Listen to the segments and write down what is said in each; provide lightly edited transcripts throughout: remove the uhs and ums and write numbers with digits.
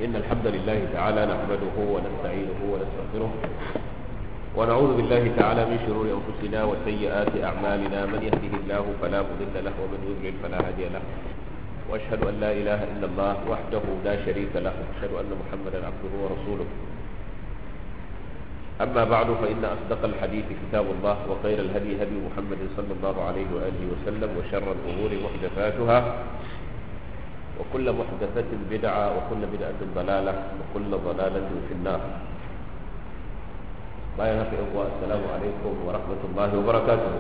إن الحمد لله تعالى نحمده ونستعينه ونستغفره ونعوذ بالله تعالى من شرور أنفسنا وسيئات أعمالنا من يهده الله فلا مضل له ومن يضلل فلا هادي له وأشهد أن لا إله إلا الله وحده لا شريك له وأشهد أن محمدا عبده ورسوله أما بعد فإن أصدق الحديث كتاب الله وخير الهدي هدي محمد صلى الله عليه وآله وسلم وشر الأمور محدثاتها وكل محدثة بدعة وكل بدعة ضلالة وكل ضلالة في النار. السلام عليكم ورحمة الله وبركاته.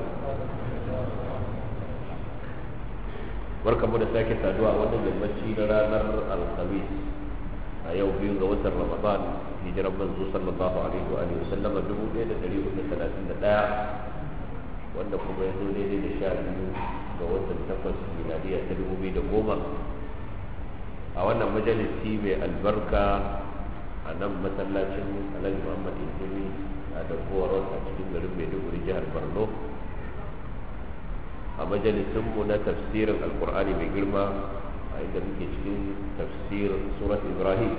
barkanmu da sake saduwa wannan yammaci na ranar alhamis a yau biyu ga watan ramadan hijiran manzo sallallahu alaihi wa sallam 1431 wanda kuma ya zo daidai da 12 ga watan 8 miladiya ta 2010 a wannan majalisi mai albarka a nan masallacin alhaji muhammad izini a dabuwar a cikin garin maiduguri jihar borno a majalisinmu na tafsirin alkur'ani mai girma a inda muke cikin tafsir surat ibrahim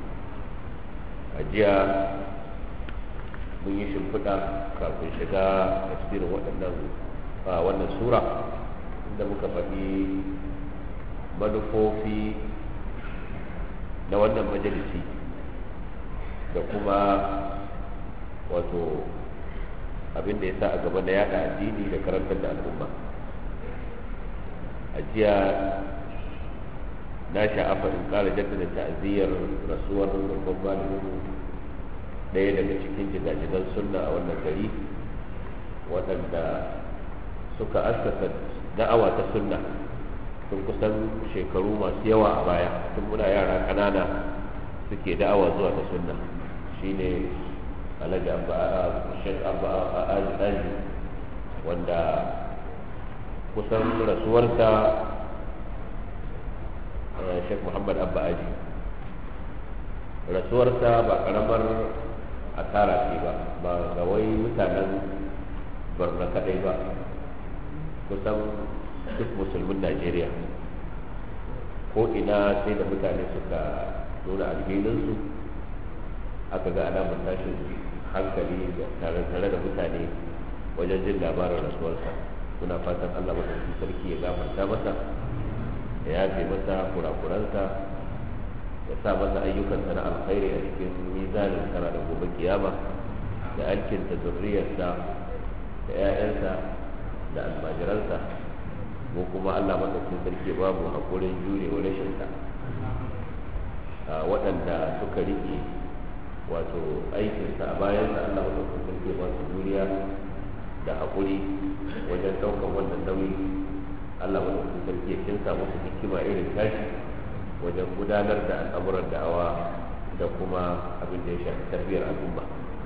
a jiya mun yi shimfiɗa kafin shiga tafsirin wannan sura inda muka faɗi manufofi na wannan majalisi da kuma wato abin da ya sa a gaba na yada addini da karantar da al'umma. A jiya na sha'afa in ƙara jaddada ta'aziyyar rasuwar babban malamin ɗaya daga cikin jigajigan sunna a wannan gari waɗanda suka askasa da'awa ta sunna tun kusan shekaru masu yawa a baya tun muna yara ƙanana suke da'awa zuwa ta sunna shine alhaji shek abba aji wanda kusan rasuwarsa shek muhammad abba aji rasuwarsa ba karamar asara ce ba ga wai mutanen barna kadai ba kusan duk musulmin najeriya ko ina sai da mutane suka nuna alhininsu aka ga alamar tashin hankali tare da mutane wajen jin labarin rasuwarsa. Muna fatan Allah madaukakin sarki ya gafarta masa ya yafe masa kurakuransa ya sa masa ayyukansa na alkhairi a cikin mizanin sana da gobe kiyama da alkinta zurriyarsa da 'ya'yansa da almajiransa mu kuma Allah madaukakin sarki ya ba mu hakurin jurewa rashinsa waɗanda suka riƙe wato aikinsa a bayansa Allah madaukakin sarki ya ba su juriya da haƙuri wajen ɗaukar wannan nauyi. Allah madaukakin sarki ya kinsa musu hikima irin tashi wajen gudanar da al'amuran da'awa da kuma abin da ya shafi tafiyar al'umma.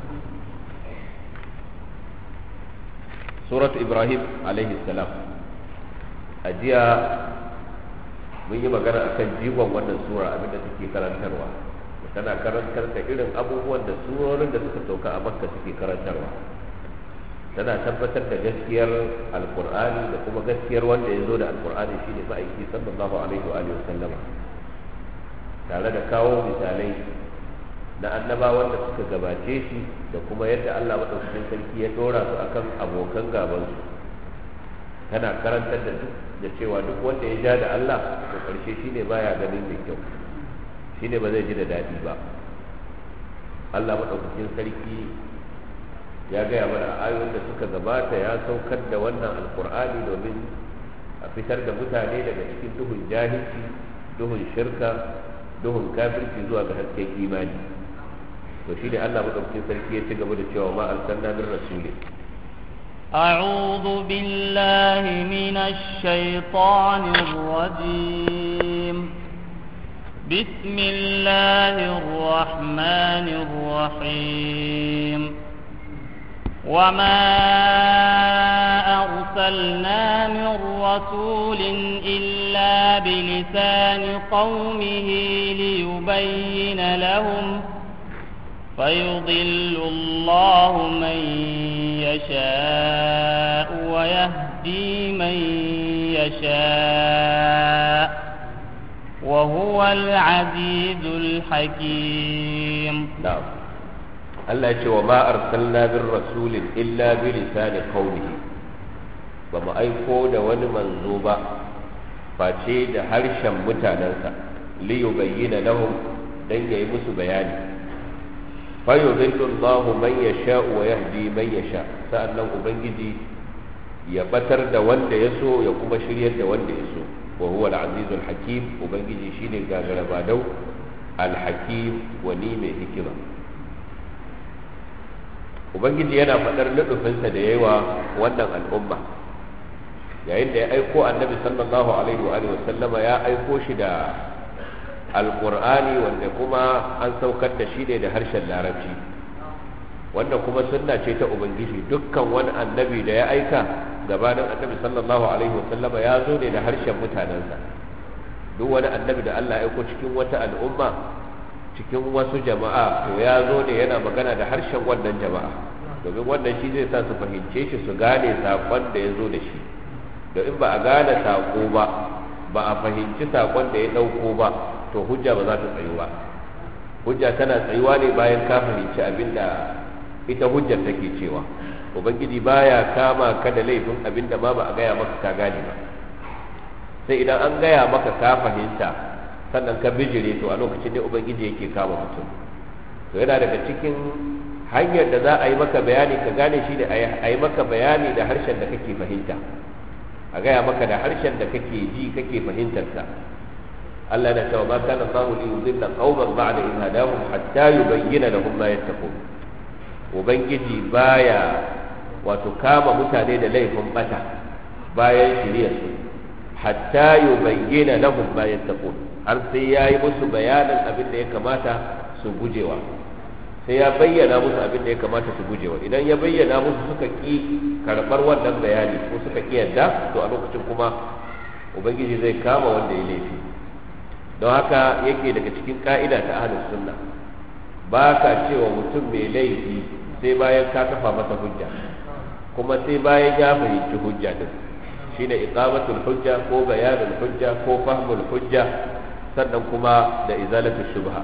Suratu Ibrahim alaihi salam, a jiya mun yi magana akan jigon wannan sura, abin da take karantarwa. Tana karantar da irin abubuwan da surorin da suka sauka a Makka suke karantarwa. Tana tabbatar da gaskiyar alkur'ani da kuma gaskiyar wanda ya zo da alkur'ani shine ma'aiki sallallahu alaihi wa sallama, tare da kawo misalai na annabawan da suka gabace shi da kuma yadda Allah madaukakin sarki ya dora su akan abokan gaban su. Tana karantar da cewa duk wanda ya ja da Allah to karshe shine baya ganin mai kyau, shine ba zai ji da dadi ba. Allah madaukakin sarki ya gaya mana ayoyin da suka gabata ya saukar da wannan alkur'ani domin a fitar da mutane daga cikin duhun jahilci, duhun shirka, duhun kafirci zuwa ga hasken imani. to shine Allah madaukakin sarki ya ci gaba da cewa ma arsalna min rasulin أعوذ بالله من الشيطان الرجيم بسم الله الرحمن الرحيم وما أرسلنا من رسول إلا بلسان قومه ليبين لهم فيضل الله من يشاء ويهدي من يشاء وهو العزيز الحكيم. نعم. Allah ya ce wa ma arsalna bir rasulin illa bi lisani qaumihi, ba mu aiko da wani manzo ba face da harshen mutanensa, li yubayyana lahum, dan yayi musu bayani. Fa yudhillu Allahu man yasha'u wa yahdi man yasha, sa'annan ubangiji ya batar da wanda ya so ya kuma shiryar da wanda ya so. Wa huwa al-azizul hakim, ubangiji shine gagarabadau al-hakim, wani mai hikima. Ubangiji yana faɗar luɗufinsa da yawa wannan al'umma yayin da ya aiko annabi sallallahu alaihi wa sallama, ya aiko shi da alƙur'ani wanda kuma an saukar da shi ne da harshen larabci, wanda kuma sunna ce ta ubangiji. Dukkan wani annabi da ya aika gabanin annabi sallallahu alaihi wa sallama ya zo ne da harshen mutanensa. Duk wani annabi da Allah ya aiko cikin wata al'umma, cikin wasu jama'a, to ya zo ne yana magana da harshen wannan jama'a, domin wannan shi zai sa su fahimce shi, su gane saƙon da ya zo da shi. da in ba a gane saƙo ba, ba a fahimci saƙon da ya ɗauko ba, to hujja ba za ta tsayu ba. Hujja tana tsayuwa ne bayan ka fahimci abin da ita hujjar take cewa. Ubangiji baya kama ka da laifin abin da ma ba a gaya maka ka gane ba, sai idan an gaya maka ka fahimta sannan ka bijire, to a lokacin ne ubangiji yake kama mutum. To yana daga cikin hanyar da za a yi maka bayani ka gane shi ne a yi maka bayani da harshen da kake fahimta, a gaya maka da harshen da kake ji kake fahimtarsa. Allah na cewa ma kana Allahu li yudilla qauman ba'da idh hadahum hatta yubayyana lahum ma yattaqun. Ubangiji baya wato kama mutane da laifin bata bayan shiriyar su, hatta yubayyana lahum ma yattaqun, har sai yayi musu bayanin abin da ya kamata su gujewa, sai ya bayyana musu abin da ya kamata su gujewa. Idan ya bayyana musu suka ki karɓar wannan bayani ko suka ki yadda, to a lokacin kuma ubangiji zai kama wanda ya laifi. Don haka yake daga cikin ka'ida ta ahlus sunna, ba ka cewa mutum mai laifi sai bayan ka kafa masa hujja, kuma sai bayan ya fahimci hujja din, shine iqamatul hujja ko bayanul hujja ko fahmul hujja, sannan kuma da izalatul shubha.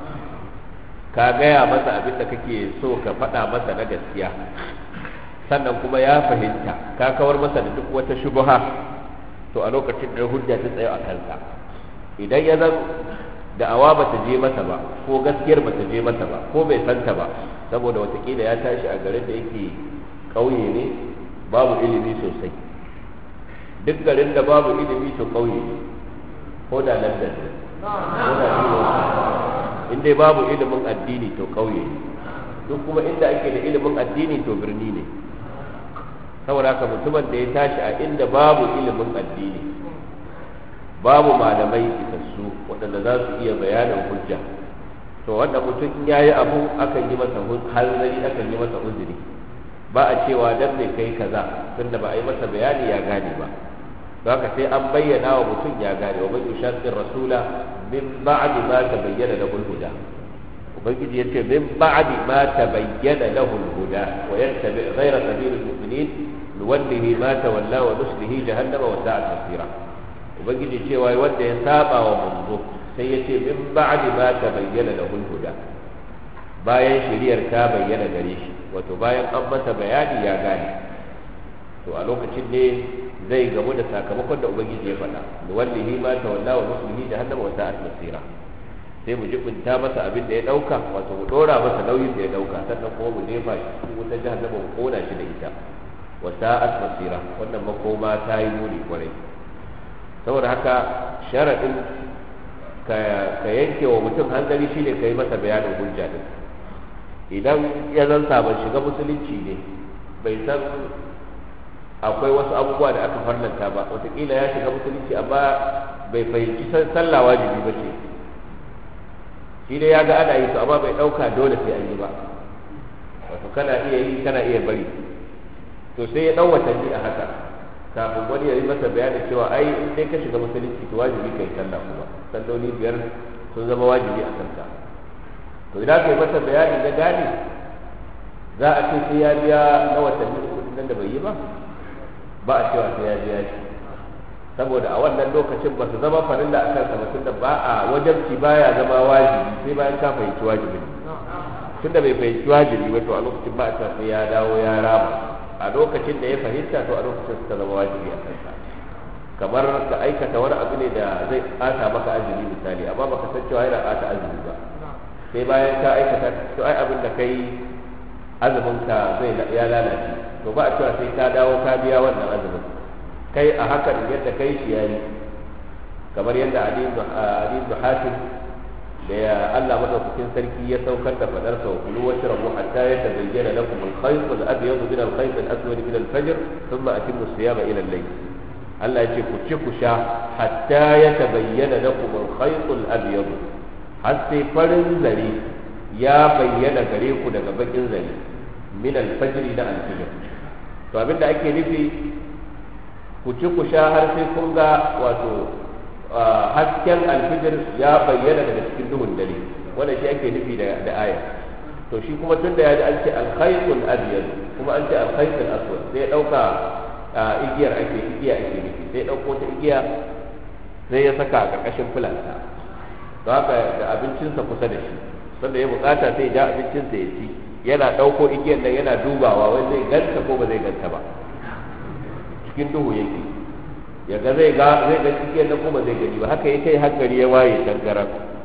Ka gaya masa abin da kake so ka faɗa masa na gaskiya, sannan kuma ya fahimta, ka kawar masa da duk wata shubha, to a lokacin da hujja ta tsaye a kansa. Idan ya zan da'awa ba ta je masa ba, ko gaskiyar ba ta je masa ba, ko bai santa ba, saboda watakila ya tashi a garin da yake ƙauye ne, babu ilimi sosai. Duk garin da babu ilimi to ƙauye ne, ko da London ne, ko da in dai babu ilimin addini to ƙauye ne. Duk kuma inda ake da ilimin addini to birni ne. Saboda haka mutumin da ya tashi a inda babu ilimin addini, babu malamai isassu waɗanda za su iya bayanin hujja, to wanda mutum ya yi abu akan yi masa hanzari, akan yi masa uzuri. Ba a cewa dan mai kai kaza tunda ba a yi masa bayani ya gane ba. Don haka sai an bayyana wa mutum ya gane. Wa man yushaqqir rasula min ba'di ma tabayyana lahu al-huda. Ubangiji yace min ba'di ma tabayyana lahu al-huda wa yattabi' ghayra sabilil mu'minin nuwallihi ma tawalla wa nuslihi jahannama wa sa'at masira. Ubangiji cewa wanda ya saba wa manzo sai ya ce min ba'di ma tabayyana lahu al-huda, bayan shiriyar ta bayyana gare shi, wato bayan an masa bayani ya gane, to a lokacin ne zai gamu da sakamakon da ubangiji ya faɗa, wallahi ma tawalla wa nuslihi jahannama wa sa'at masira. Sai mu jibinta masa abin da ya dauka, wato mu dora masa nauyin da ya dauka, sannan kuma mu jefa shi cikin wutar jahannama mu kona shi da ita, wa sa'at masira. Wannan makoma ta yi muni kwarai. Saboda haka sharaɗin ka yanke wa mutum hanzari shine ka yi masa bayanin hujja din. Idan ya zan sabon shiga musulunci ne, bai san akwai wasu abubuwa da aka farlanta ba, wataƙila ya shiga musulunci amma bai fahimci sallah wajibi ba ce, shi dai ya ga ana yi su amma bai ɗauka dole sai an yi ba, wato kana iya yi kana iya bari, to sai ya ɗau watanni a haka kafin wani ya yi masa bayanin cewa ai in dai ka shiga musulunci to wajibi kai sallah, kuma salloli 5 sun zama wajibi a kanka. To idan kai masa bayani na gane, za a ce sai ya biya na watanni 3 nan da bai yi ba a cewa sai ya biya shi, saboda a wannan lokacin ba su zama farilla a kansa ba, tunda ba a wajabci baya zama wajibi sai bayan ka fahimci wajibi. Tunda bai fahimci wajibi ba to a lokacin ba a cewa sai ya dawo ya rama. A lokacin da ya fahimta to a lokacin suka zama wajibi a kansa. Kamar ka aikata wani abu ne da zai ɓata maka azumi misali, amma baka san cewa yana ɓata azumi ba, sai bayan ka aikata to ai abin da kai azumin ka zai ya lalace, to ba a cewa sai ka dawo ka biya wannan azumin. Kai a hakan yadda kai shi yayi, kamar yadda Ali ibn Hatim da ya Allah madaukakin sarki ya saukar da fadar sa kulu wa shrabu hatta yatabayyana lakum al-khayt al-abyad min al-khayt al-aswad min al-fajr thumma atimmu as-siyama ila al-layl. Allah ya ce ku ci ku sha hatta yatabayyana lakum al-khayt al-abyad, har sai farin zare ya bayyana gare ku daga bakin zare min al-fajr da al-fajr. To abinda ake nufi ku ci ku sha har sai kun ga wato hasken alfijir ya bayyana daga cikin duhun dare, wanda shi ake nufi da aya. To shi kuma tun da ya ji an ce alkhaytul abyad kuma an ce alkhaytul aswad, sai ya dauka igiya ake nufi, sai ya dauko ta igiya sai ya saka a karkashin fulansa, don haka da abincinsa kusa da shi, sanda ya bukata sai ya ja abincinsa ya ci, yana dauko igiyar nan yana dubawa wai zai ganta ko ba zai ganta ba, cikin duhu yake ya ga zai ga igiyar nan ko ba zai gani ba. Haka ya kai hankali ya waye tangaran,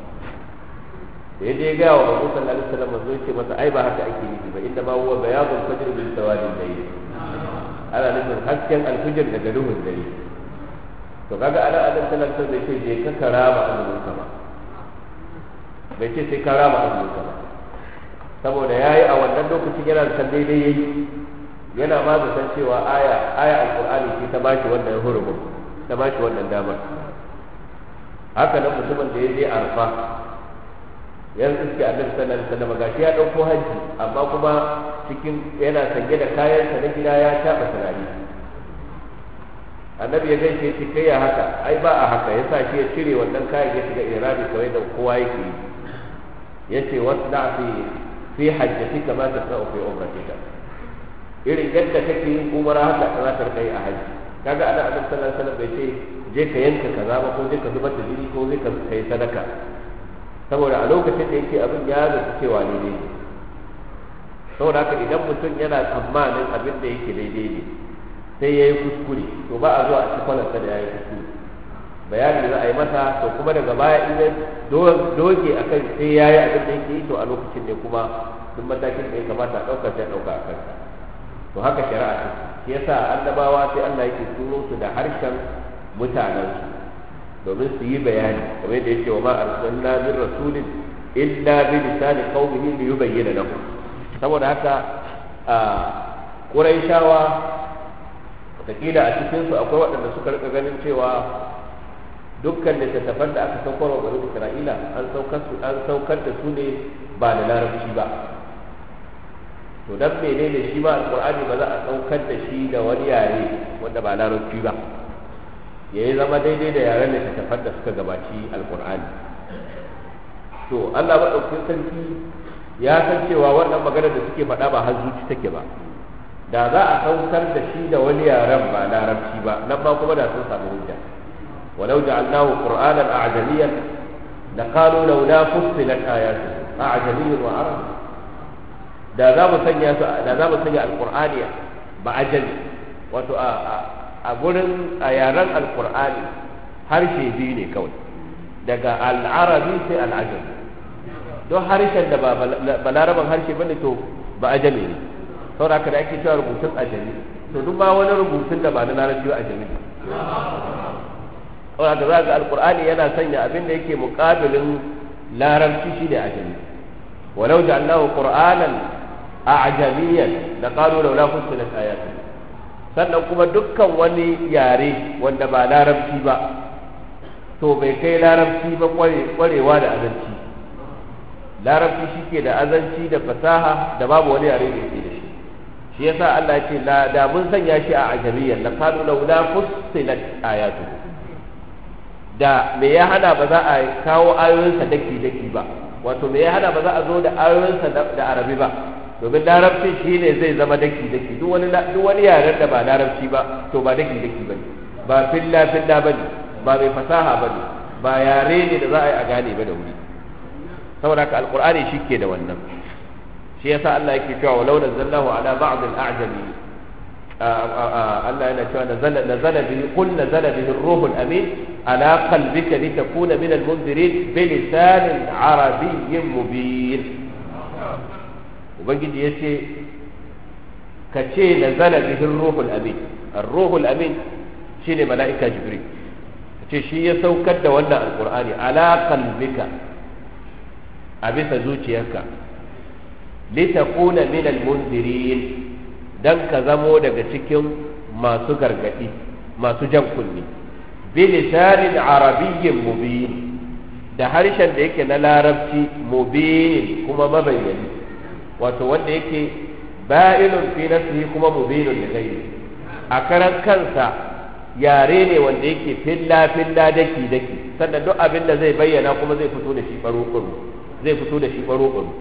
da ya je ga wa Abu sallallahu alaihi wasallam manzo yace masa ai ba haka ake nufi ba, inda ma huwa bayadul fajr bil sawadil layl, ana nufin hasken alfijir daga duhun dare. To kaga ana adam sallallahu alaihi wasallam bai ce je ka karama azumin ka ba, bai ce sai karama azumin ka ba, saboda yayi a wannan lokacin yana da san daidai yayi, yana ma da san cewa aya alqur'ani ce ta bashi wannan hurumin, ta bashi wannan damar. Haka nan mutumin da ya je arfa yan iske annabi sallallahu alaihi wasallam gashi ya dauko haji, amma kuma cikin yana sanye da kayansa na gida ya taba turare. Annabi ya gaishe shi kai ya haka, ai ba a haka, yasa shi ya cire wannan kayan ya shiga irami kawai da kowa yake yi, yace wasna fi hajjatika ma tasna'u fi umratika, irin yadda kake yin umara haka za ka rika yi a haji. Kaga ana annabi sallallahu alaihi wasallam bai ce je ka yanka kaza ba, ko je ka zubar da jini, ko je ka kai sadaka, saboda a lokacin da yake abin ya zata cewa daidai ne. Saboda haka idan mutum yana tsammanin abin da yake daidai ne sai ya yi kuskure, to ba a zuwa a ci kwalarsa da ya yi kuskure, bayani da za a yi masa, to kuma daga baya in ya doge a kan sai ya yi abin da yake yi, to a lokacin ne kuma duk matakin da ya kamata a ɗauka sai a ɗauka a kansa. To haka shari'a ce, shi yasa annabawa sai Allah yake turo su da harshen mutanensu domin su yi bayani, kamar yadda yake wa ma arsalna min rasulin illa bi lisani qaumihi li yubayyana lahum. Saboda haka Quraishawa wataƙila a cikin su akwai waɗanda suka rika ganin cewa dukkan littattafan da aka saukar wa bani Isra'ila an saukar da su ne ba da larabci ba. To dan menene shi ma alqur'ani ba za a saukar da shi da wani yare wanda ba larabci ba, yayi zama daidai da yaren da littattafan da suka gabaci alqur'ani. To Allah madaukakin sarki ya san cewa wannan magana da suke faɗa ba har zuci take ba, da za a saukar da shi da wani yaren ba larabci ba, nan ma kuma da sun samu hujja. walau ja'alnahu qur'anan a'jamiyyan laqalu laula fussilat ayatuhu a'jamiyyun wa arabi. Da za mu sanya alqur'ani ba ajami, wato a gurin a yaren alqur'ani harshe biyu ne kawai, daga al'arabi sai al'ajami. Don harshen da ba laraban harshe bane to ba ajami ne, saboda haka da ake cewa rubutun ajami, to duk ba wani rubutun da ba na larabci ba ajami ne. Saboda haka za ga alqur'ani yana sanya abin da yake muqabilin larabci shine ajami. walau ja'alnahu qur'anan a'jamiyyan laqalu laula fussilat ayatuhu. Sannan kuma dukkan wani yare wanda ba larabci ba to bai kai larabci ba kwarewa da azanci. Larabci shike da azanci da fasaha da babu wani yare da yake da shi. Shi yasa Allah ya ce da mun sanya shi a ajamiyyan laqalu laula fussilat ayatuhu. Da me ya hana ba za a kawo ayoyinsa daki ba, wato me ya hana ba za a zo da ayoyinsa da arabi ba, domin larabci shi ne zai zama daki duk wani yaren da ba larabci ba to ba daki ba ne. ba filla filla bane ba mai fasaha bane ba yare ne da za a yi a gane ba da wuri saboda haka alqur'ani shike da wannan shi yasa Allah yake cewa walau nazzalnahu ala ba'd al-a'jami Allah yana cewa nazala bihi qul nazala bihi ar-ruhul amin ala qalbika litakuna min al-munzirin bi lisanin arabiyyin mubin ubangiji yace kace nazala bihi ar-ruhul amin ar-ruhul amin shine mala'ika jibril kace shi ya saukar da wannan alqur'ani ala qalbika a bisa zuciyarka litakuna min al-munzirin dan ka zamo daga cikin masu gargadi masu jan kunni bi lisanin arabiyyin mubin da harshen da yake na larabci mubin kuma mabayyani wato wanda yake ba'ilun fi nafsihi kuma mubinun li ghayri a karan kansa yare ne wanda yake filla filla daki daki sannan duk abin da zai bayyana kuma zai fito da shi baro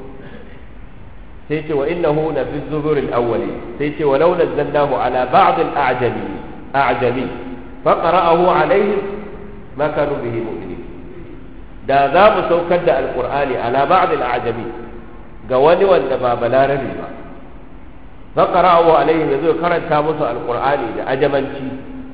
sai ce wa innahu la fi zubur al-awwali sai ce walau nazzalnahu ala ba'd al-a'jami fa qara'ahu alaihim ma kanu bihi mu'minin da za mu saukar da alqur'ani ala ba'd al-a'jami ga wani wanda ba balarabi ba fa qara'ahu alaihim yazo karanta musu alqur'ani da ajamanci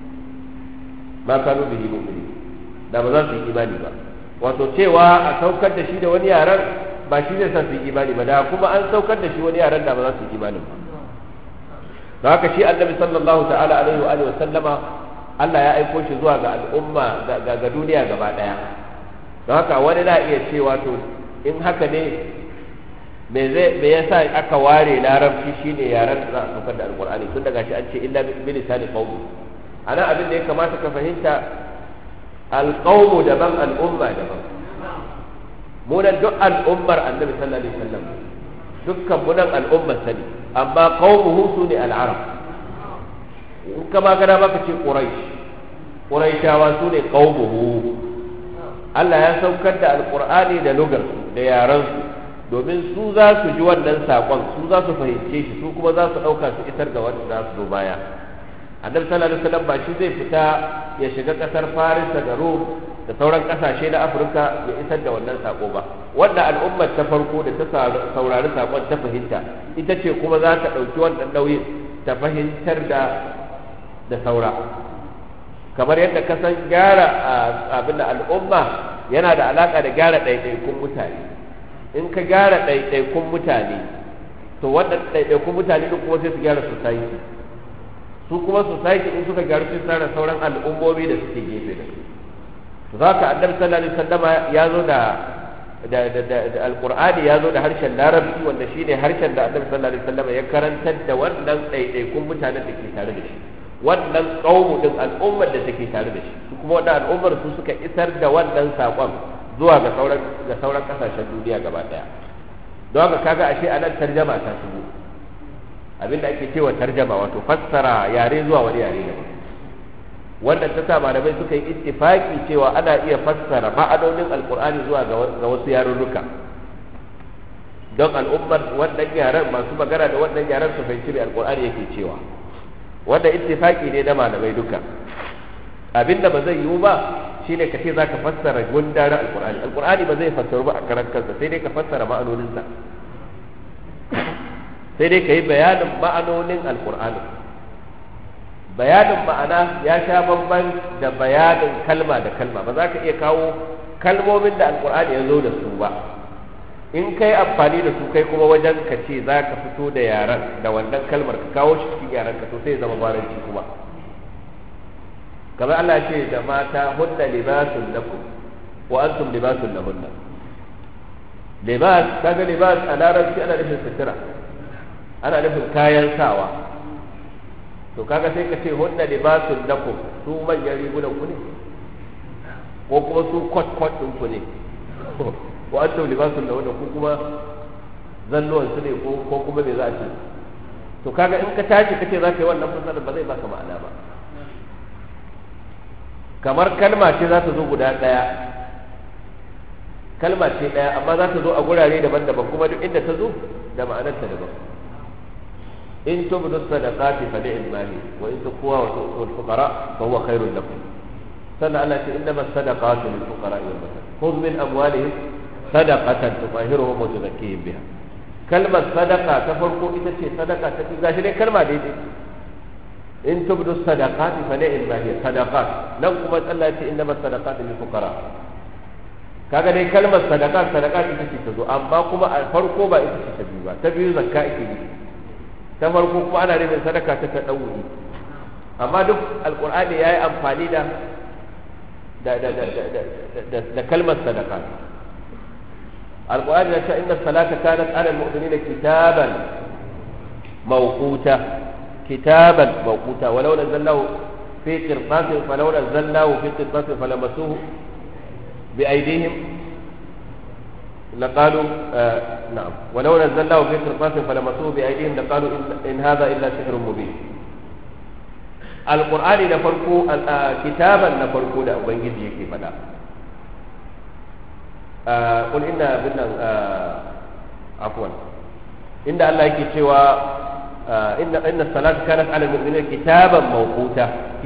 ma kanu bihi mu'minin da ba za su yi imani ba wato cewa a saukar da shi da wani yaran ba shi zai sa su yi imani ba da kuma an saukar da shi wani yaran da ba za su yi imani ba da haka shi annabi sallallahu ta'ala alaihi wa sallama Allah ya aiko shi zuwa ga al'umma ga duniya gaba daya don haka wani na iya cewa to in haka ne me yasa aka ware larabci shine yaran da za a saukar da alqur'ani tun daga shi an ce illa bi lisani qawmi ana abin da ya kamata ka fahimta alqawmu daban al'umma daban mu nan duk al'ummar annabi sallallahu alaihi wasallam dukkan mu nan al'ummar sani amma qaumuhu sune al'arab in kama gana maka ce quraishawa sune qaumuhu Allah ya saukar da alqur'ani da lugar da yaran su domin su za su ji wannan sakon su za su fahimce shi su kuma za su dauka su isar ga wanda za su zo baya annabi sallallahu alaihi wasallam ba shi zai fita ya shiga kasar Faris da Rum da sauran kasashe na Afirka ya isar da wannan sako ba wannan al'ummar ta farko da ta saurari sakon ta fahimta ita ce kuma za ta dauki wannan nauyin ta fahimtar da saura kamar yadda ka san gyara abin da al'umma yana da alaka da gyara ɗaiɗaikun mutane in ka gyara ɗaiɗaikun mutane to wannan ɗaiɗaikun mutane duk kuma sai su gyara society su kuma society in suka gyaru sai tsara sauran al'ummomi da suke gefe da su za ka annabi sallallahu alaihi wasallama ya zo da alqur'ani ya zo da harshen larabci wanda shine harshen da annabi sallallahu alaihi wasallama ya karantar da wannan ɗaiɗaikun mutanen da ke tare da shi wannan qaumu din al'ummar da take tare da shi su kuma wannan al'ummar su suka isar da wannan sakon zuwa ga sauran kasashen duniya gaba daya don haka kaga ashe anan tarjama ta shigo abinda ake cewa tarjama wato fassara yare zuwa wani yare ne wannan ta sa malamai suka yi ittifaki cewa ana iya fassara ma'anonin alqur'ani zuwa ga wasu yarurruka don al'ummar wannan yaren masu magana da wannan yaren su fahimci me alqur'ani yake cewa wanda ittifaki ne na malamai duka abinda ba zai yiwu ba shine kace zaka fassara gundarin alqur'ani ba zai fassaru ba a karan kansa sai dai ka fassara ma'anoninsa sai dai ka yi bayanin ma'anonin alkur'ani bayanin ma'ana ya sha bamban da bayanin kalma da kalma ba za ka iya kawo kalmomin da alkur'ani ya zo da su ba in kai amfani da su kai kuma wajen ka ce za ka fito da yaran da wannan kalmar ka kawo shi cikin yaran ka to sai zama baranci kuma kamar Allah ce da mata hunna libasun lakum wa antum libasun lahunna libas kaga libas a larabci ana nufin sutura ana nufin kayan sawa to kaga sai ka ce hunna libasun lakum su manyan rigunan ku ne ko kuma su kwat din ku ne wa antum libasun lahunna ku kuma zalluwan su ne ko kuma me za a ce to kaga in ka tashi kace za ka yi wannan fasara ba zai baka ma'ana ba kamar kalma ce za ta zo guda ɗaya kalma ce ɗaya amma za ta zo a gurare daban-daban kuma duk inda ta zo da ma'anarta daban in tubdu sadaqati fa ni'ma hi wa in tuqwa wa tu'tu al-fuqara fa huwa khairun lakum sannan Allah ce innama sadaqatu lil fuqara wal masakin khudh min amwalihim sadaqatan tutahhiruhum wa tuzakkihim biha kalmar sadaqa ta farko ita ce sadaqa ta gashi dai kalma daidai in tubdu sadaqati fa ni'ma hi sadaqat nan kuma Allah ya ce innama sadaqatu lil fuqara kaga dai kalmar sadaqa ita ce ta zo amma kuma a farko ba ita ce ta biyu ba ta biyu zakka ake yi ta farko kuma ana nufin sadaka ta tadawuri amma duk alqur'ani yayi amfani da kalmar sadaqa alqur'ani ya ce inna salata kanat 'ala al-mu'minina kitaban mawquta walau nazzalnahu fi qirtasin falau nazzalnahu fi qirtasin falamasuhu بأيديهم لقالوا نعم ولو نزلناه في قرطاس فلمسوه بأيديهم لقالوا إن هذا إلا سحر مبين القرآن نفرقوا كتابا نفرقوا ده وبنجي يكي فلا قل إن بدنا عفوا إن الله يكي سوى إن الصلاة كانت على المؤمنين كتابا موقوتا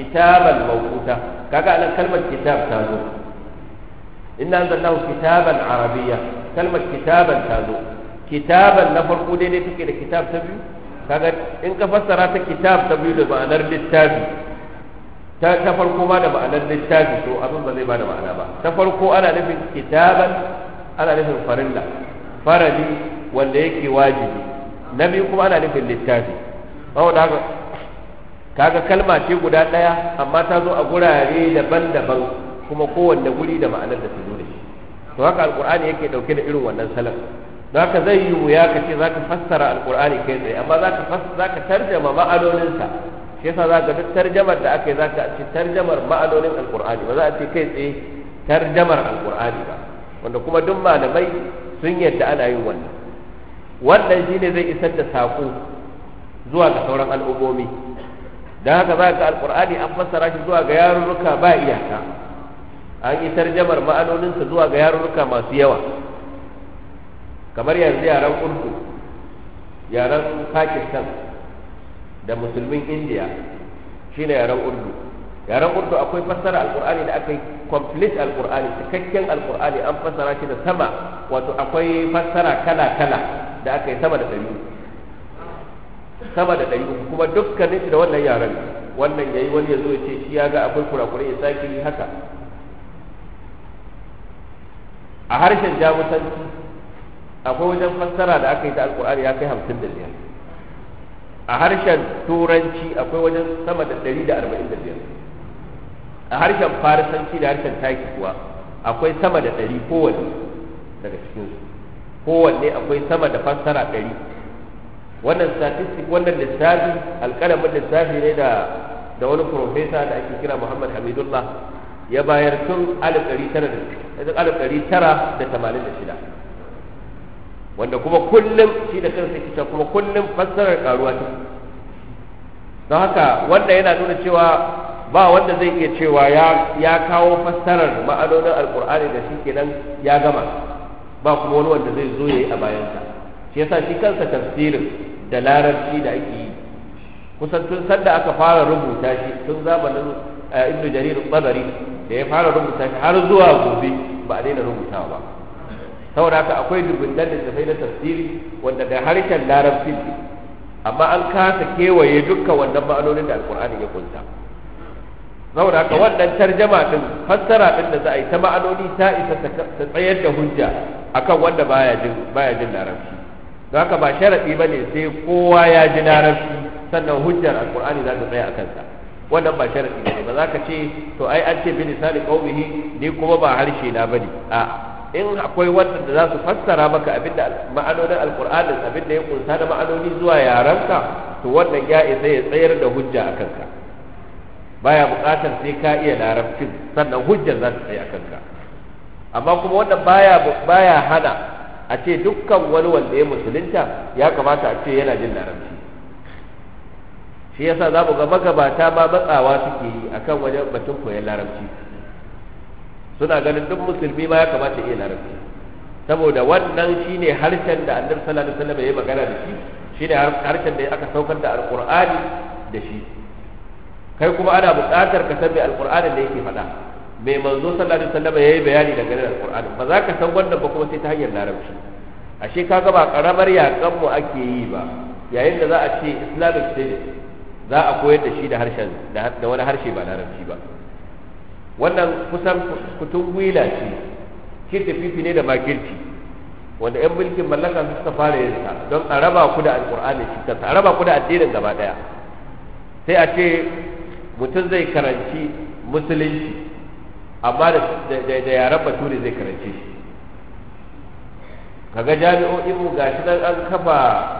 كاكا أنا كلمة كتاب تازو إنا أنزلناه كتابا عربيا كلمة كتابا تازو كتابا نفرقو دي تكي كتاب تبيو كاغا إنك فسرات كتاب تبيو لمعنى للتابي تفرقو ما معنى للتابي سو أبن بذي ما معنى با تفرقو أنا نفن كتابا أنا نفن فرلا فرلي وليكي واجبي نبيكم أنا نفن للتابي أو نعم kaga kalma ce guda daya amma ta zo a gurare daban-daban kuma kowanne guri da ma'anar da ta zo da shi to haka alqur'ani yake dauke da irin wannan salaf don haka zai yi wuya ka ce zaka fassara alqur'ani kai tsaye amma zaka tarjama ma'anoninsa shi yasa zaka duk tarjamar da aka yi zaka ci tarjamar ma'anonin alqur'ani ba za a ce kai tsaye tarjamar alqur'ani ba wanda kuma duk malamai sun yadda ana yin wannan shine zai isar da sako zuwa ga sauran al'ummomi don haka za ka alqur'ani an fassara shi zuwa ga yarurruka ba iyaka an yi tarjamar ma'anoninsa zuwa ga yarurruka masu yawa kamar yanzu yaren urdu yaren pakistan da musulmin indiya shine yaren urdu akwai fassara alqur'ani da aka yi complete alqur'ani cikakken alqur'ani an fassara shi da sama wato akwai fassara kala da aka yi sama da 300 kuma dukkanin shi da wannan yaren wannan yayi wani yazo ya ce shi ya ga akwai kurakurai ya sake yi haka a harshen jamusanci akwai wajen fassara da aka yi ta alkur'ani ya kai 55 a harshen turanci akwai wajen sama da 145 a harshen farisanci da harshen taki kuwa akwai sama da 100 kowanne daga cikinsu kowanne akwai sama da fassara 100 wannan statistic wannan lissafi alƙalamin lissafi ne da wani profesa da ake kira Muhammad Hamidullah ya bayar tun 1986 wanda kuma kullum shi da kansa kita kuma kullum fassarar karuwa ta don haka wanda yana nuna cewa ba wanda zai iya cewa ya kawo fassarar ma'anonin alkur'ani da shi kenan ya gama ba kuma wani wanda zai zo yayi a bayansa shi yasa shi kansa tafsirin da larabci da ake yi kusan tun sanda aka fara rubuta shi tun zamanin ibnu jarir al-tabari da ya fara rubuta shi har zuwa gobe ba a daina rubutawa ba saboda haka akwai dubunnan littattafai na tafsiri wanda da harshen larabci amma an kasa kewaye dukkan wannan ma'anonin da alkur'ani ya kunsa saboda haka wannan tarjama din fassara din da za a yi ta ma'anoni ta isa ta tsayar da hujja akan wanda baya jin larabci don haka ba sharadi bane sai kowa ya ji larabci sannan hujjar alkur'ani za ta tsaya a kansa wannan ba sharadi ne ba za ka ce to ai an ce bi lisani qaumihi ni kuma ba harshe na bane a in akwai wanda za su fassara maka abinda ma'anonin alqur'ani abinda ya kunsa da ma'anoni zuwa yaranka to wannan ya isa ya tsayar da hujja a kanka baya buƙatar sai ka iya larabcin sannan hujjar za ta tsaya a kanka amma kuma wannan baya hana a ce dukkan wani wanda ya musulunta ya kamata a ce yana jin larabci shi yasa za mu ga magabata ma matsawa suke yi akan wajen batun koyon larabci suna ganin duk musulmi ma ya kamata iya larabci saboda wannan shine harshen da annabi sallallahu alaihi wasallam ya magana da shi shi ne harshen da aka saukar da alqur'ani da shi. Kai kuma ana buƙatar ka san me alqur'ani da yake faɗa, me manzo sallallahu alaihi wasallam yayi bayani dangane da alqur'ani. Ba za ka san wannan ba kuma sai ta hanyar larabci. Ashe kaga ba karamar yakan mu ake yi ba, yayin da za a ce Islamic studies za a koyar da shi da harshen da wani harshe ba larabci ba. Wannan kusan kutun gwila ce, kirta fifi ne da makirci, wanda 'yan mulkin mallaka suka fara yin sa don a raba ku da alkur'ani shi kansa, a raba ku da addinin gaba daya. Sai a ce mutum zai karanci musulunci amma da yaren bature zai karance shi. Kaga jami'o'in mu gashi nan an kafa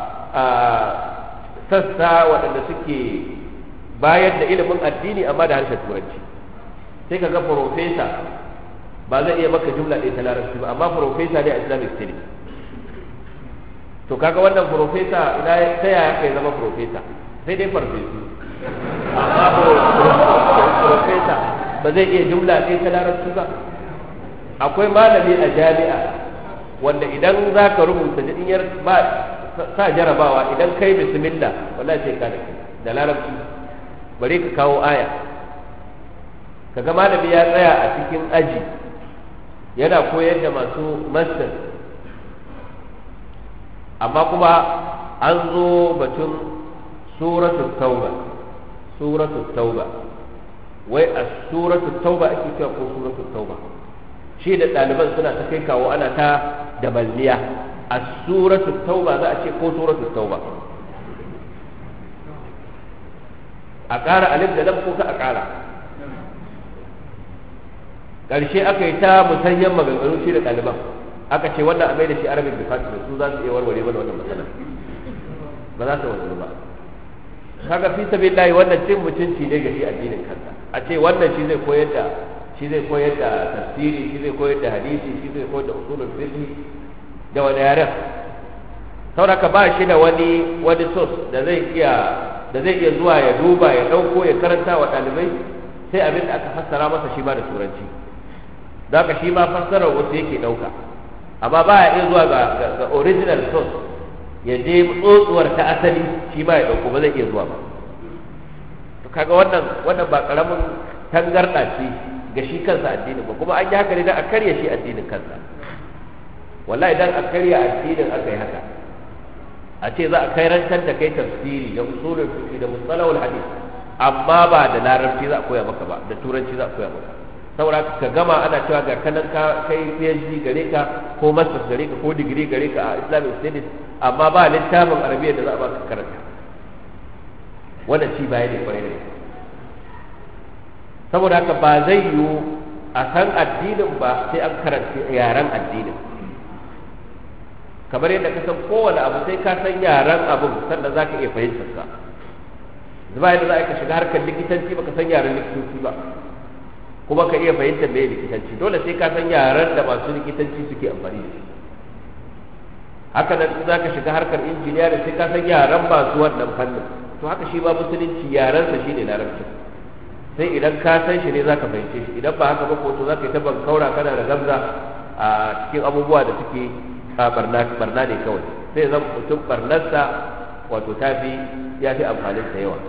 sassa waɗanda suke bayar da ilimin addini amma da harshen turanci. Sai kaga profesa ba zai iya maka jumla ɗaya ta larabci ba, amma profesa ne a Islamic studies. To kaga wannan profesa ina ta yaya kai zama profesa? Sai dai farfesu, amma profesa ba zai iya jumla ɗaya ta larabci ba. Akwai malami a jami'a wanda idan za ka rubuta jinyar ba sa jarabawa, idan kai bismillah wallahi sai ka da larabci, bare ka kawo aya. Kaga malami ya tsaya a cikin aji yana koyar da masu master, amma kuma an zo batun suratul tauba, wai a suratul tauba ake cewa ko suratul tauba, shi da ɗaliban suna ta kai kawo ana ta da malliya, a suratul tauba za a ce ko suratul tauba, a ƙara alif da lam ko ka a ƙara. Ƙarshe aka yi ta musanyen maganganu shi da ɗaliban, aka ce wannan a mai da shi arabic department, su za su iya warware mana wannan matsala, ba za su warware ba. Kaga fi sabilillahi wannan cin mutunci ne ga shi addinin kansa, a ce wannan shi zai koyar da tafsiri, shi zai koyar da hadisi, shi zai koyar da usulul fiqh da wani yaren. Sauraka ba shi da wani source da zai iya zuwa ya duba ya dauko ya karanta wa ɗalibai, sai abin da aka fassara masa shi ma da turanci. Da haka shi ma fassarar wasu yake dauka, amma ba ya iya zuwa ga original source ya je tsotsuwar ta asali shi ma ya dauko, ba zai iya zuwa ba. To kaga wannan ba karamin tangarda ce ga shi kansa addinin ba, kuma an yi haka ne dan a karya shi addinin kansa. Wallahi dan a karya addinin aka yi haka, a ce za a kai rantar da kai tafsiri da usulul fiqh da mustalahul hadith, amma ba da larabci za a koya maka ba, da turanci za a koya maka. Saboda ka gama ana cewa ga kanan ka kai PhD gare ka ko masters gare ka ko degree gare ka a Islamic studies, amma ba littafin Arabiya da za a baka karanta. Wannan ci baya ne kwarai da. Saboda haka ba zai yiwu a san addinin ba sai an karanta yaren addinin. Kamar yadda ka san kowane abu sai ka san yaren abin sannan za ka iya fahimtar sa. Zuba yadda za ka shiga harkar likitanci baka san yaren likitanci ba, kuma ka iya fahimtar me likitanci, dole sai ka san yaren da masu likitanci suke amfani da shi. Haka nan za ka shiga harkar injiniya da sai ka san yaren masu wannan fannin. To haka shi ba musulunci yarensa shine larabci. Sai idan ka san shi ne za ka fahimce shi, idan ba haka ba ko to za ka yi ta bankaura kana da gamza a cikin abubuwa da suke barna ne kawai. Sai zan mutum barnarsa wato ya fi amfanin sa yawa.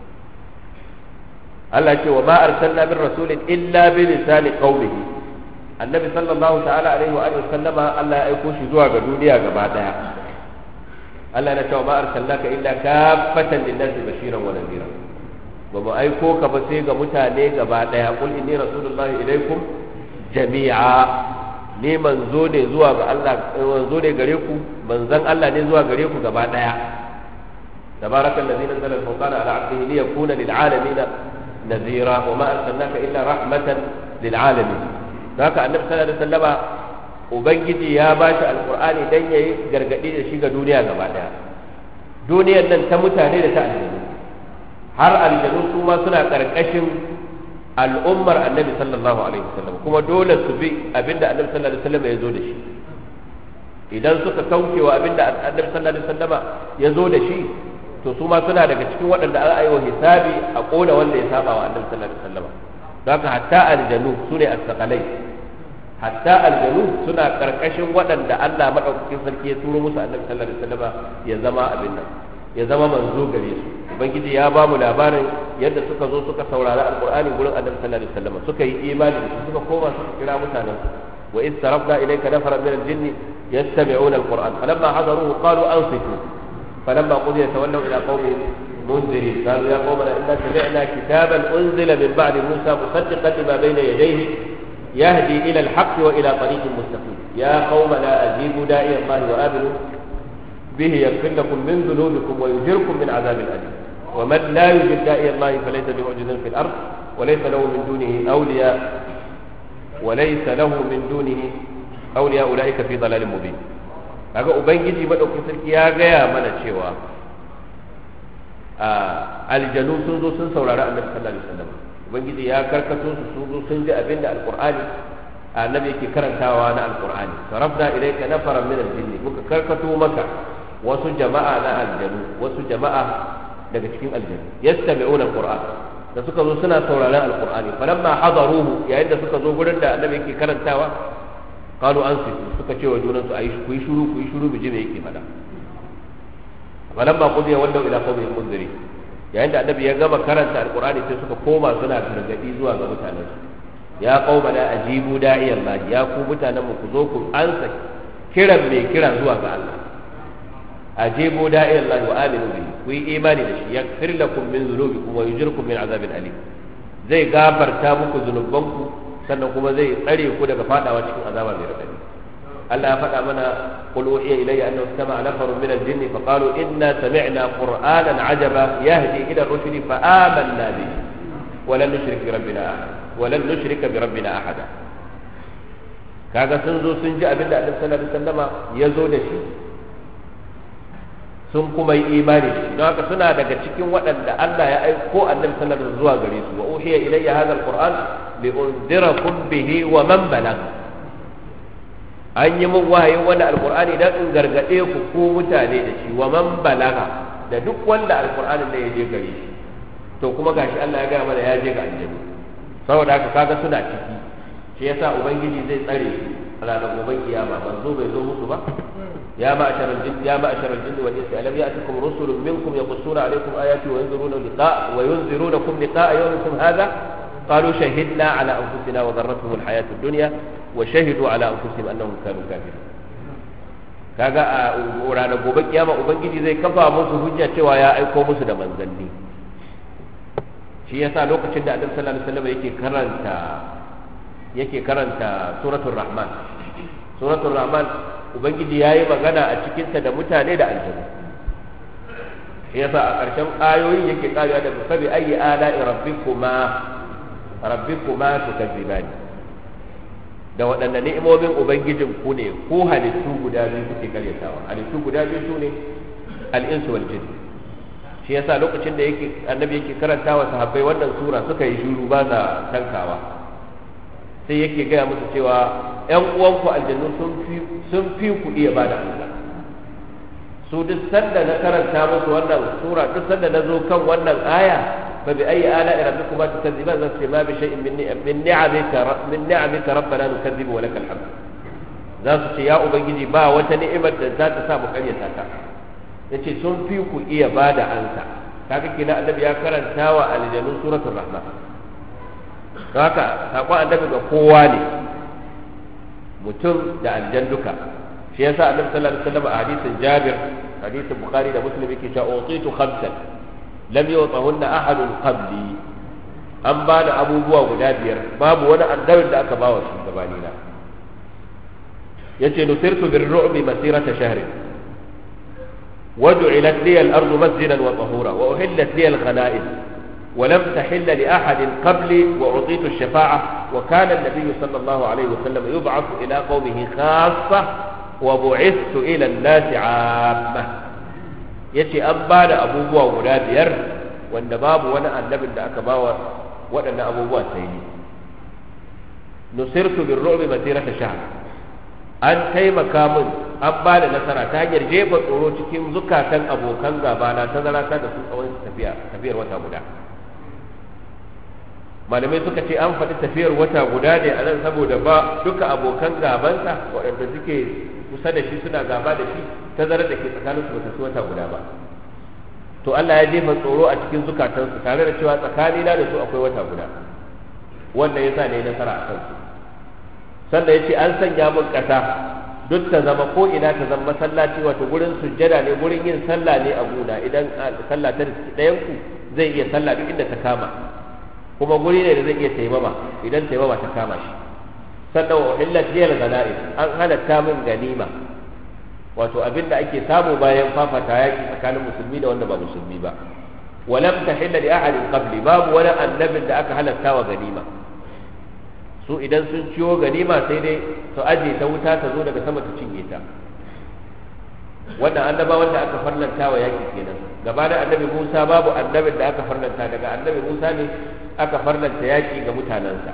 Allah ce wa ma arsalna min rasulin illa bi lisani qaumihi. Annabi sallallahu ta'ala alaihi wa alihi sallama Allah ya aiko shi zuwa ga duniya gaba daya. Allah ya ce wa ma arsalnaka illa kaffatan lin-nasi bashiran wa nadhira. Ba mu aiko ka ba sai ga mutane gaba daya. Qul inni rasulullahi ilaikum jami'a. Ni manzo ne zuwa ga Allah, manzo ne gare ku, manzon Allah ne zuwa gare ku gaba daya. Tabarakallazi nazzala al-furqana ala 'abdihi liyakuna lil-'alamin نذيرا وما أرسلناك إلا رحمة للعالمين. ذاك النبي صلى الله عليه وسلم ubangiji ya bashi alqur'ani dan yayi gargadi da shi ga duniya gaba daya. Duniyar nan ta mutane da ta aljanu, har aljanu su ma suna karkashin al'ummar annabi sallallahu alaihi wasallam, kuma dole su bi abinda annabi sallallahu alaihi wasallam ya zo da shi. Idan suka kaucewa abinda annabi sallallahu alaihi wasallam ya zo da shi, to su ma suna daga cikin waɗanda an aiwa hisabi a ƙona wanda ya saba wa annabi sallallahu alaihi wasallam. Don haka hatta aljanu su ne as-saqalai, hatta aljanu suna karkashin waɗanda Allah madaukakin sarki ya turo musu annabi sallallahu alaihi wasallam ya zama abin nan ya zama manzo gare su ubangiji ya ba mu labarin yadda suka zo suka saurari alqur'ani gurin annabi sallallahu alaihi wasallam suka yi imani da suka koma suka kira mutanen su wa iz sarafna ilayka nafaran min al-jinni yastami'una al-qur'an falamma hadaruhu qalu ansitu falamma qudiya tawallaw ila qaumihim munzirin qalu ya qaumana inna sami'na kitaban unzila min ba'di musa musaddiqan lima bayna yadayhi yahdi ila al-haqqi wa ila tariqin mustaqim ya qaumana ajibu da'iya allahi wa aminu به يغفر لكم من ذنوبكم ويجركم من عذاب أليم ومن لا يجب داعي الله فليس بمعجز في الأرض وليس له من دونه أولياء أولئك في ضلال مبين haka ubangiji madaukakin sarki ya gaya mana cewa aljanu sun zo sun saurari annabi sallallahu alaihi wasallam ubangiji ya karkato su sun zo sun ji abinda alqur'ani annabi yake karantawa na alqur'ani sarafna ilayka nafaran min al-jinn muka karkato maka wasu jama'a na aljanu wasu jama'a daga cikin aljanu yastami'una alquran da suka zo suna sauraron alqur'ani falamma hadaruhu yayin da suka zo gurin da annabi yake karantawa qalu ansitu suka ce wa junan su ayi ku yi shiru bije me yake fada falamma qudiya wallahu ila qawmin munziri yayin da annabi ya gama karanta alqur'ani sai suka koma suna gargadi zuwa ga mutanen su ya qaumana ajibu da'iyan Allah ya ku mutanen mu ku zo ku ansa kiran mai kira zuwa ga Allah ajibu da'iyan Allah wa aminu bihi ku yi imani da shi yaghfir lakum min dhunubikum wa yujirkum min azabin alim zai gafarta muku zunubanku sannan kuma zai tsare ku daga fadawa cikin azaba mai radadi Allah ya faɗa mana qul uhiya ilayya annahu istama'a nafarun min al-jinn fa qalu inna sami'na qur'anan 'ajaba yahdi ila ar-rushdi fa amanna bihi wa lan nushrik bi rabbina ahada ولن نشرك بربنا احدا kaga sun zo sun ji abinda Annabi sallallahu alaihi wasallama ya zo da shi sun kuma yi imani da shi don haka suna daga cikin waɗanda Allah ya aiko Annabi sallallahu alaihi wasallam zuwa gare su wa uhiya ilayya hadha alquran li unzirakum bihi wa man balagh an yi mun wahayin wannan alqur'ani dan in gargade ku ko mutane da shi wa man balagha da duk wanda alqur'anin da ya je gare shi to kuma gashi Allah ya ga mana ya je ga annabi saboda haka kaga suna ciki shi yasa ubangiji zai tsare su a ranar gobe kiyama manzo bai zo musu ba ya ma'asharal jinn wal insi alam ya'tikum rusulun minkum yaqussuna alaykum ayati wa yunzirunakum liqa'a yawmikum hadha qalu shahidna ala anfusina wa dharratuhum alhayatu ad-dunya wa shahidu ala anfusihim annahum kanu kafirin kaga a ranar gobe kiyama ubangiji zai kafa musu hujja cewa ya aiko musu da manzanni shi yasa lokacin da Annabi sallallahu alaihi wasallam yake karanta suratul rahman ubangiji yayi magana a cikin ta da mutane da aljanna shi yasa a ƙarshen ayoyi yake karewa da sabi ayi ala'i rabbikuma tukazzibani da waɗanne ni'imomin ubangijin ku ne ko halittu guda biyu kuke karyatawa halittu guda biyu su ne al-insu wal jinn shi yasa lokacin da annabi yake karanta wa sahabbai wannan sura suka yi shiru ba za tankawa sai yake gaya musu cewa ƴan uwanku aljannu sun fi ku iya bada amsa su duk sanda na karanta musu wannan sura duk sanda na zo kan wannan aya fa bi ayi ala rabbikuma tukazziban zan ce ma bi shay'in min ni'amika rabbana nukazzibu wa lakal hamd za su ce ya ubangiji ba wata ni'imar da za ta sa mu karyata ka yace sun fi ku iya bada ansa kaga kina annabi ya karanta wa aljanun suratul rahman haka sakon annabi ga kowa ne mutum da aljan duka shi yasa annabi sallallahu alaihi wasallam a hadisin Jabir hadisin Bukhari da Muslim yake cewa utitu khamsan lam yutahunna ahadun qabli an bada abubuwa guda biyar babu wani annabin da aka bawa shi gabani na yace nusirtu birru'bi masirata shahrin وجعلت لي الأرض مسجدا وطهورا وأحلت لي الغنائم ولم تحل لأحد قبلي وأعطيت الشفاعة وكان النبي صلى الله عليه وسلم يبعث إلى قومه خاصة وبعثت إلى الناس عامة يتي أنبان أبو بوا ولادير والنباب وانا النبي اللي أكباوا وانا أبو بوا سيدي نصرت بالرعب مسيرة شهر an taimaka min an ba da nasara ta hanyar jefa tsoro cikin zukatan abokan gabana ta zarata da su tsawon tafiyar wata guda malamai suka ce an faɗi tafiyar wata guda ne a nan saboda ba duka abokan gabansa waɗanda suke kusa da shi suna gaba da shi tazarar da ke tsakaninsu ba ta su wata guda ba. To Allah ya jefa tsoro a cikin zukatansu tare da cewa tsakanina da su akwai wata guda, wannan yasa ne nasara a kansu. Sannan ya ce an sanya min ƙasa duk ta zama ko ina ta zama masallaci, wato gurin sujjada ne, gurin yin sallah ne a gona. Idan sallah ta ɗayan ku zai iya sallah duk inda ta kama, kuma guri ne da zai iya taimama idan taimama ta kama shi. Sannan wa uhillat liyal ghanaim, an halatta min ganima, wato abin da ake samu bayan fafata yaki tsakanin musulmi da wanda ba musulmi ba. Walam tahilla li ahadin qabli, babu wani annabin da aka halatta wa ganima. Su idan sun ciwo ganima sai dai su aje ta wuta ta zo daga sama ta cinye ta. Wannan annaba wanda aka farlanta wa yaki kenan. Gaba da annabi Musa babu annabin da aka farlanta, daga annabi Musa ne aka farlanta yaki ga mutanensa.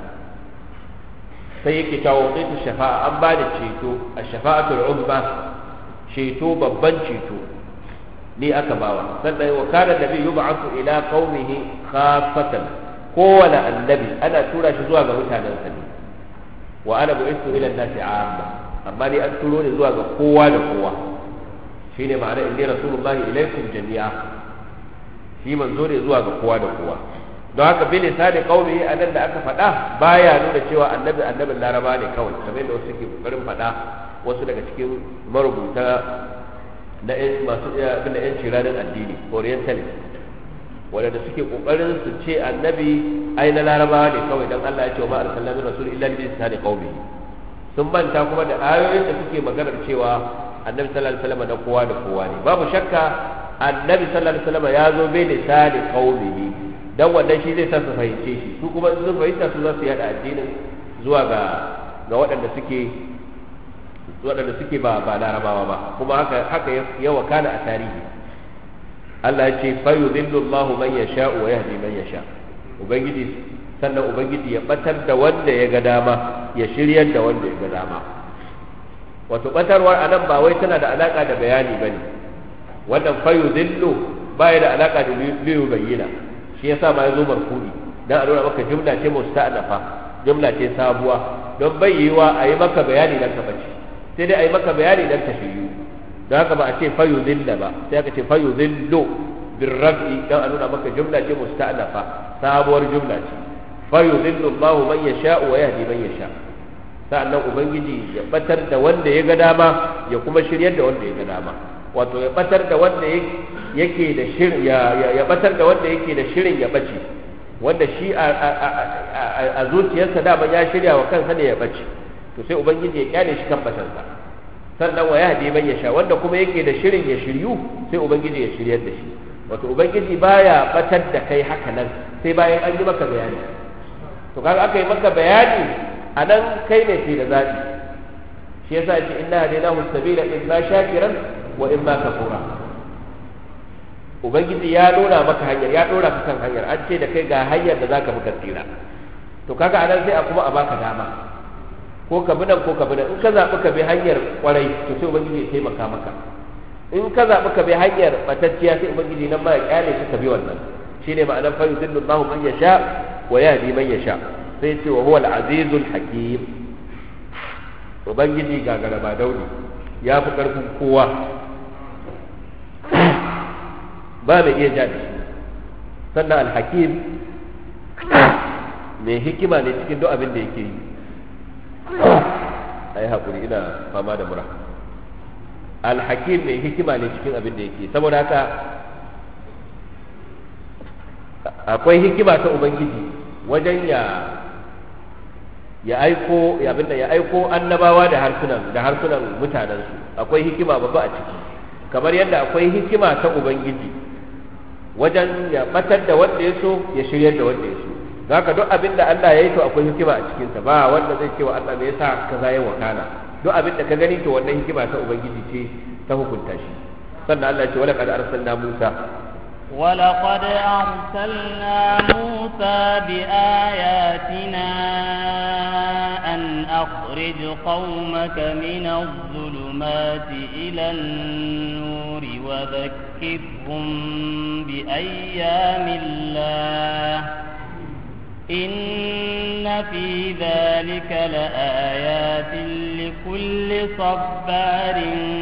Sai yake cewa waqtu shafa'a, an ba da ceto, ash-shafa'atul uzma, ceto babban ceto ni aka bawa. Sannan wa kana nabi yub'athu ila qaumihi khaffatan, kowane annabi ana tura shi zuwa ga mutanensa ne. Wa ana bu'ithu ila an-nasi 'amma, amma ni an turo ni zuwa ga kowa da kowa. Shine ma'ana inni rasulullahi ilaikum jami'a, shi manzo ne zuwa ga kowa da kowa. Don haka bi lisani qaumihi anan da aka faɗa baya nuna cewa annabin Laraba ne kawai, kamar da wasu suke kokarin faɗa, wasu daga cikin marubuta na masu bin da yanci ranar addini orientalist, wanda suke kokarin su ce annabi ai na Larabawa ne kawai, dan Allah ya ce wa ma arsalna min rasul illa bi lisani qaumihi. Sun manta kuma da ayoyin da suke maganar cewa annabi sallallahu alaihi wasallam na kowa da kowa ne. Babu shakka annabi sallallahu alaihi wasallam ya zo bai lisani qaumihi, dan wannan shi zai sa su fahimce shi, su kuma sun fahimta su za su yada addinin zuwa ga waɗanda suke ba Larabawa ba. Kuma haka ya wakana a tarihi. Allah ya ce fa yudhillu Allahu man yasha wa yahdi man yasha. Sannan ubangiji ya batar da wanda ya ga dama, ya shiryar da wanda ya ga dama. Wato batarwar anan ba wai tana da alaka da bayani bane. Wannan fa yudhillu ba ya da alaka da liyu bayyana. Shi yasa ma yazo marfu'i dan a nuna maka jumla ce musta'nafa, jumla ce sabuwa, don bai yiwa a yi maka bayani dan ka bace, sai dai a yi maka bayani dan ka shiryu. Don haka ba a ce fayudilla ba, sai aka ce fayudillu birraf'i dan a nuna maka jumla ce musta'nafa, sabuwar jumla ce. Fayudillu Allahu man yasha'u wa yahdi man yasha. Sa'annan ubangiji ya batar da wanda ya ga dama, ya kuma shiryar da wanda ya ga dama. Wato ya batar da wanda yake da shirin ya batar da wanda yake da shirin ya bace, wanda shi a zuciyarsa da ya shirya wa kansa ne ya bace, to sai ubangiji ya kyale shi kan batarsa. Sannan wa yahdi man yasha, wanda kuma yake da shirin ya shiryu sai ubangiji ya shiryar da shi. Wato ubangiji baya batar da kai haka nan sai bayan an yi maka bayani. To kaga aka yi maka bayani anan kai ne ke da zabi. Shi yasa ya ce inna hadaynahu sabila imma shakiran wa imma kafura. Ubangiji ya nuna maka hanyar, ya dora ka kan hanyar, an ce da kai ga hanyar da zaka bi tsira. To kaga anan sai a kuma a baka dama, ko ka bi nan ko ka bi nan. In ka zaɓi ka bi hanyar kwarai, to sai ubangiji ya taimaka maka. In ka zaɓi ka bi hanyar batacciya, sai ubangiji nan ma ya kyale ka bi wannan. Shine ma'anar fa yudillu Allahu man yasha wa yahdi man yasha. Sai ce wa huwa al-azizul hakim. Ubangiji gagara ba dauni, ya fi karfin kowa, ba mai iya jadi. Sannan al-hakim mai hikima ne cikin duk abin da yake yi. Ai hakuri, ina fama da mura. Al-hakim mai hikima ne cikin abin da yake, saboda haka akwai hikima ta ubangiji wajen ya aiko annabawa da harsunan mutanensu. Akwai hikima babba a ciki, kamar yadda akwai hikima ta ubangiji wajen ya batar da wanda ya so, ya shiryar da wanda ya so. Haka duk abin da Allah ya yi to akwai hikima a cikinsa, ba wanda zai ce wa Allah me yasa kaza ya wakana. Duk abin da ka gani to wannan hikima ta ubangiji ce ta hukunta shi. Sannan Allah ya ce wala qad arsalna Musa ولقد أرسلنا موسى بآياتنا أن أخرج قومك من الظلمات إلى النور وذكرهم بأيام الله إن في ذلك لآيات لكل صبار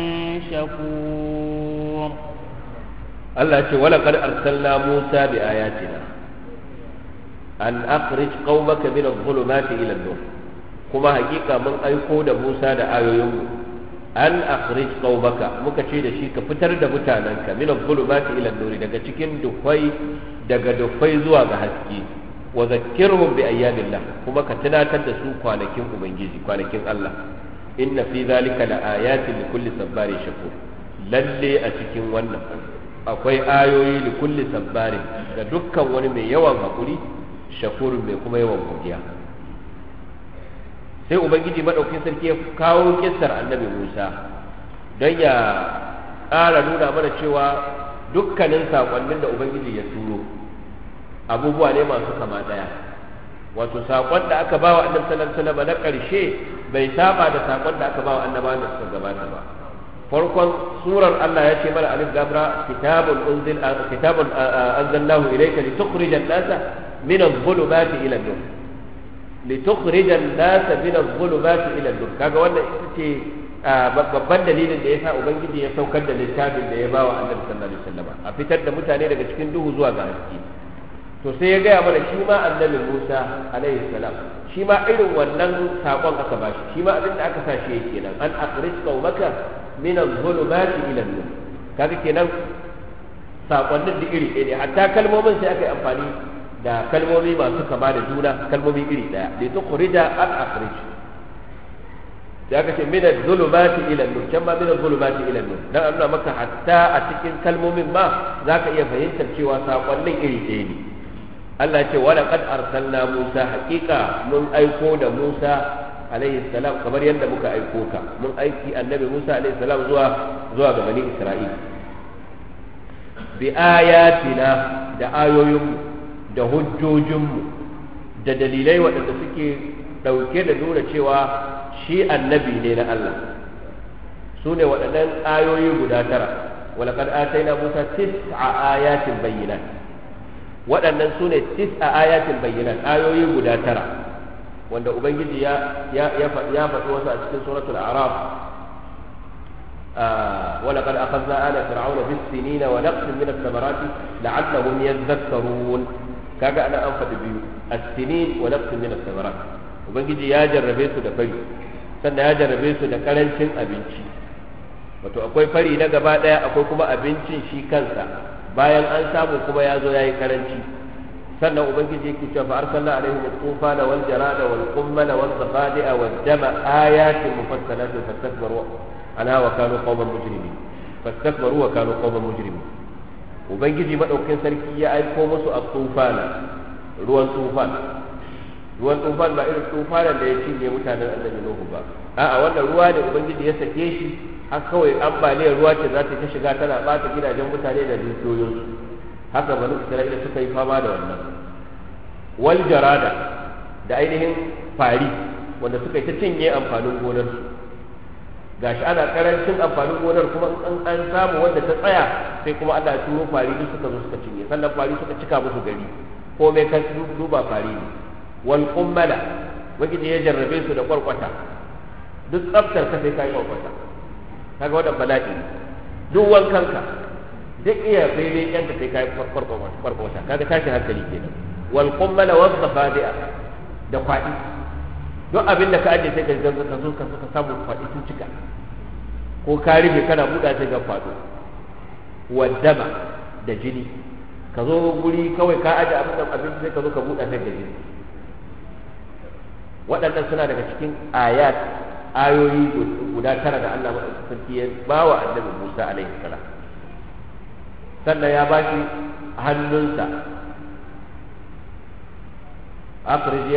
شكور. الله يقول ولقد أرسلنا موسى بآياتنا أن أخرج قومك من الظلمات إلى النور. كما حقيقة من أيقود موسى آيوين أن أخرج قومك مكشي دشي كفتر دمتانك من الظلمات إلى النور دقا تكين دفاي زوا بحسكي وذكرهم بأيام الله كما كتنا تدسوا قانكين أمنجيزي قانكين الله إن في ذلك لآيات لكل صبار شكور. للي أتكين ونن akwai ayoyi li kulli sabbarin ga dukkan wani mai yawan hakuri shakurin mai kuma yawan godiya. Sai ubangiji madaukakin sarki ya kawo kissar annabi Musa don ya ƙara nuna mana cewa dukkanin saƙonnin da ubangiji ya turo abubuwa ne masu kama ɗaya. Wato saƙon da aka bawa annabi sallallahu alaihi wasallam na ƙarshe bai saba da saƙon da aka bawa annabawan da suka gabata ba. farkon surar Allah ya ce mana alif lam ra kitabun anzalnahu ilayka litukhrijan nasa min adh-dhulumati ila an-nur litukhrijan nasa min adh-dhulumati ila an-nur. Kaga wannan ita ce babban dalilin da yasa ubangiji ya saukar da littafin da ya bawa annabi sallallahu alaihi wasallam a fitar da mutane daga cikin duhu zuwa ga haske. To sai ya gaya mana shi ma annabi Musa alaihi salam shi ma irin wannan sakon aka bashi, shi ma abin da aka sa shi yake nan an akhrij qaumaka min adh-dhulumati ila an-nur. Kaga kenan sakonnin da iri ɗaya ne, hatta kalmomin sai aka yi amfani da kalmomi masu kama da juna, kalmomi iri ɗaya da tukhrija an akhrij. Da aka ce min adh-dhulumati ila an-nur, can ma min adh-dhulumati ila an-nur, dan an nuna maka hatta a cikin kalmomin ma zaka iya fahimtar cewa sakonnin iri ɗaya ne. Allah ce wala qad arsalna Musa, haqiqa mun aiko da Musa alaihi salam kamar yadda muka aiko ka, mun aiki annabi Musa alaihi salam zuwa ga bani Isra'il bi ayatina da ayoyinmu da hujjojinmu da dalilai waɗanda suke ɗauke da nuna cewa shi annabi ne na Allah. su ne waɗannan ayoyi guda 9 wala qad ataina Musa 9 ayatin bayyinat. waɗannan su ne 9 ayatin bayyinat, ayoyi guda 9 wanda ubangiji ya faɗi wasu a cikin suratul a'raf wala qad akhadna ala fir'auna bis-sinina wa naqsin min ath-thamarati la'allahum yadhakkarun. kaga ana an faɗi biyu, as-sinin wa naqsin min ath-thamarat. ubangiji ya jarrabe su da fari, sannan ya jarrabe su da karancin abinci. wato akwai fari na gaba ɗaya, akwai kuma abincin shi kansa bayan an samu kuma ya zo ya yi karanci. sannan ubangiji yake cewa fa arsalna alaihim at-tufana wal jarada wal qummala wal zafadi'a wad dama ayatin mufassalatin fastakbaru anha wa kanu qauman mujrimin. ubangiji madaukakin sarki ya aiko musu at-tufana, ruwan tufan ba irin tufanan da ya cinye mutanen annabi Nuhu ba. a'a wannan ruwa ne ubangiji ya sake shi har kawai ambaliyar ruwa ce za ta ta shiga tana bata gidajen mutane da dukiyoyinsu. haka banu Isra'ila suka yi fama da wannan. wal jarada da ainihin fari wanda suka yi ta cinye amfanin gonar su. gashi ana karancin amfanin gonar kuma in an samu wanda ta tsaya sai kuma Allah ya turo fari duk suka zo suka cinye, sannan fari suka cika musu gari komai kan duba fari ne. wal qummala wajiji ya jarrabe su da kwarkwata, duk tsaftar ka sai kai kwarkwata. kaga wannan bala'i, duk wankanka duk iya daidai yanka sai kai kwarkwata, kaga tashin hankali kenan. wal qummala waz zafadi'a da kwadi, duk abin da ka aje sai ka zo ka samu kwadi sun cika, ko ka rufe kana buɗa sai ga kwado. wadama da jini, ka zo guri kawai ka aje abin sai ka zo ka buɗa sai ga jini. waɗannan suna daga cikin ayoyi guda 9 da Allah madaukakin sarki ya bawa annabi Musa alaihi salam. sannan ya bashi hannunsa, akhrij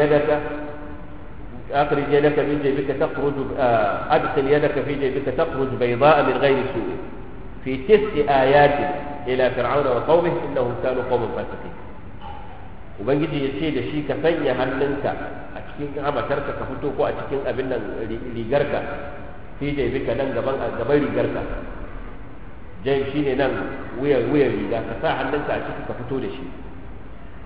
yadaka min jaybika takhruj adkhil yadaka fi jaybika takhruj bayda'a min ghayri su' fi 9 ayatin ila fir'auna wa qaumihi innahum kanu qauman fasiqin. ubangiji ya ce da shi ka sanya hannunka a cikin hamatarka ka fito, ko a cikin abin nan rigarka, fi jaybika nan gaban rigarka, jai shine nan wuyan riga, ka sa hannunka a ciki ka fito da shi.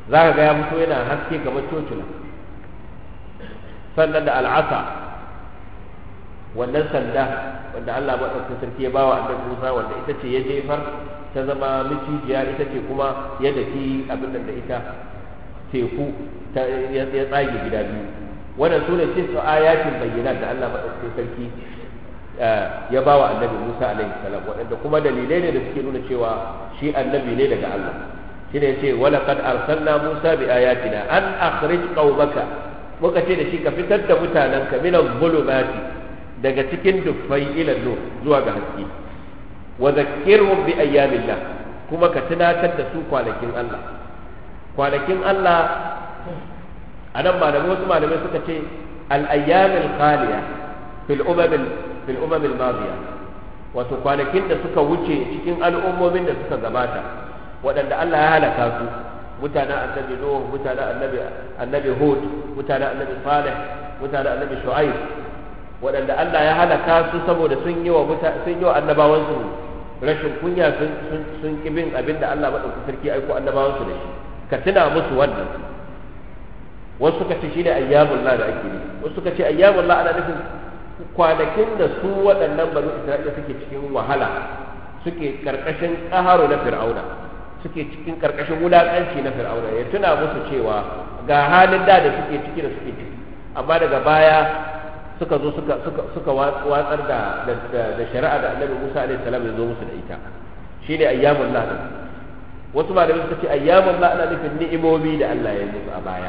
za ka ga ya fito yana haske kamar cocula. Sannan da al'asa, wannan sanda wanda Allah maɗaukakin sarki ya bawa annabi Musa, wanda ita ce ya jefar ta zama micijiya, ita ce kuma ya daki abin da ita teku ya tsage gida biyu. Wannan su ne cikin ayatin bayyana da Allah maɗaukakin sarki ya bawa annabi Musa alaihi salam, waɗanda kuma dalilai ne da suke nuna cewa shi annabi ne daga Allah. Shine yace wala qad arsalna Musa bi ayatina an akhrij qaumaka, muka ce da shi ka fitar da mutanenka min adh-dhulumati, daga cikin dufai ila nur, zuwa ga haske. Wa zakkirhum bi ayyamillah, kuma ka tunatar da su kwanakin Allah. Kwanakin Allah anan wasu malamai suka ce al-ayyamil khaliya fil umam al-madiya, wato kwanakin da suka wuce cikin al'ummomin da suka gabata, waɗanda Allah ya halaka su, mutanen annabi Nuh, mutanen annabi Hud, mutanen annabi Salih, mutanen annabi Shu'aib, waɗanda Allah ya halaka su saboda sun yi wa annabawansu rashin kunya, sun ki bin abin da Allah madaukakin sarki aiko annabawansu da shi. Ka tuna musu wannan. Wasu suka ce shine ayyamullah da ake nufi, wasu suka ce ayyamullah ana nufin kwanakin da su waɗannan banu Isra'ila suke cikin wahala, suke karkashin ƙaharo na Fir'auna, suke cikin karkashin wulaƙanci na Fir'auna. Ya tuna musu cewa ga halin da suke ciki, amma daga baya suka zo suka watsar da shari'a da Annabi Musa alaihi salam ya zo musu da ita. Shine ayyamullah din. Wasu malamai suka ce ayyamullah ana nufin ni'imomi da Allah ya yi musu a baya.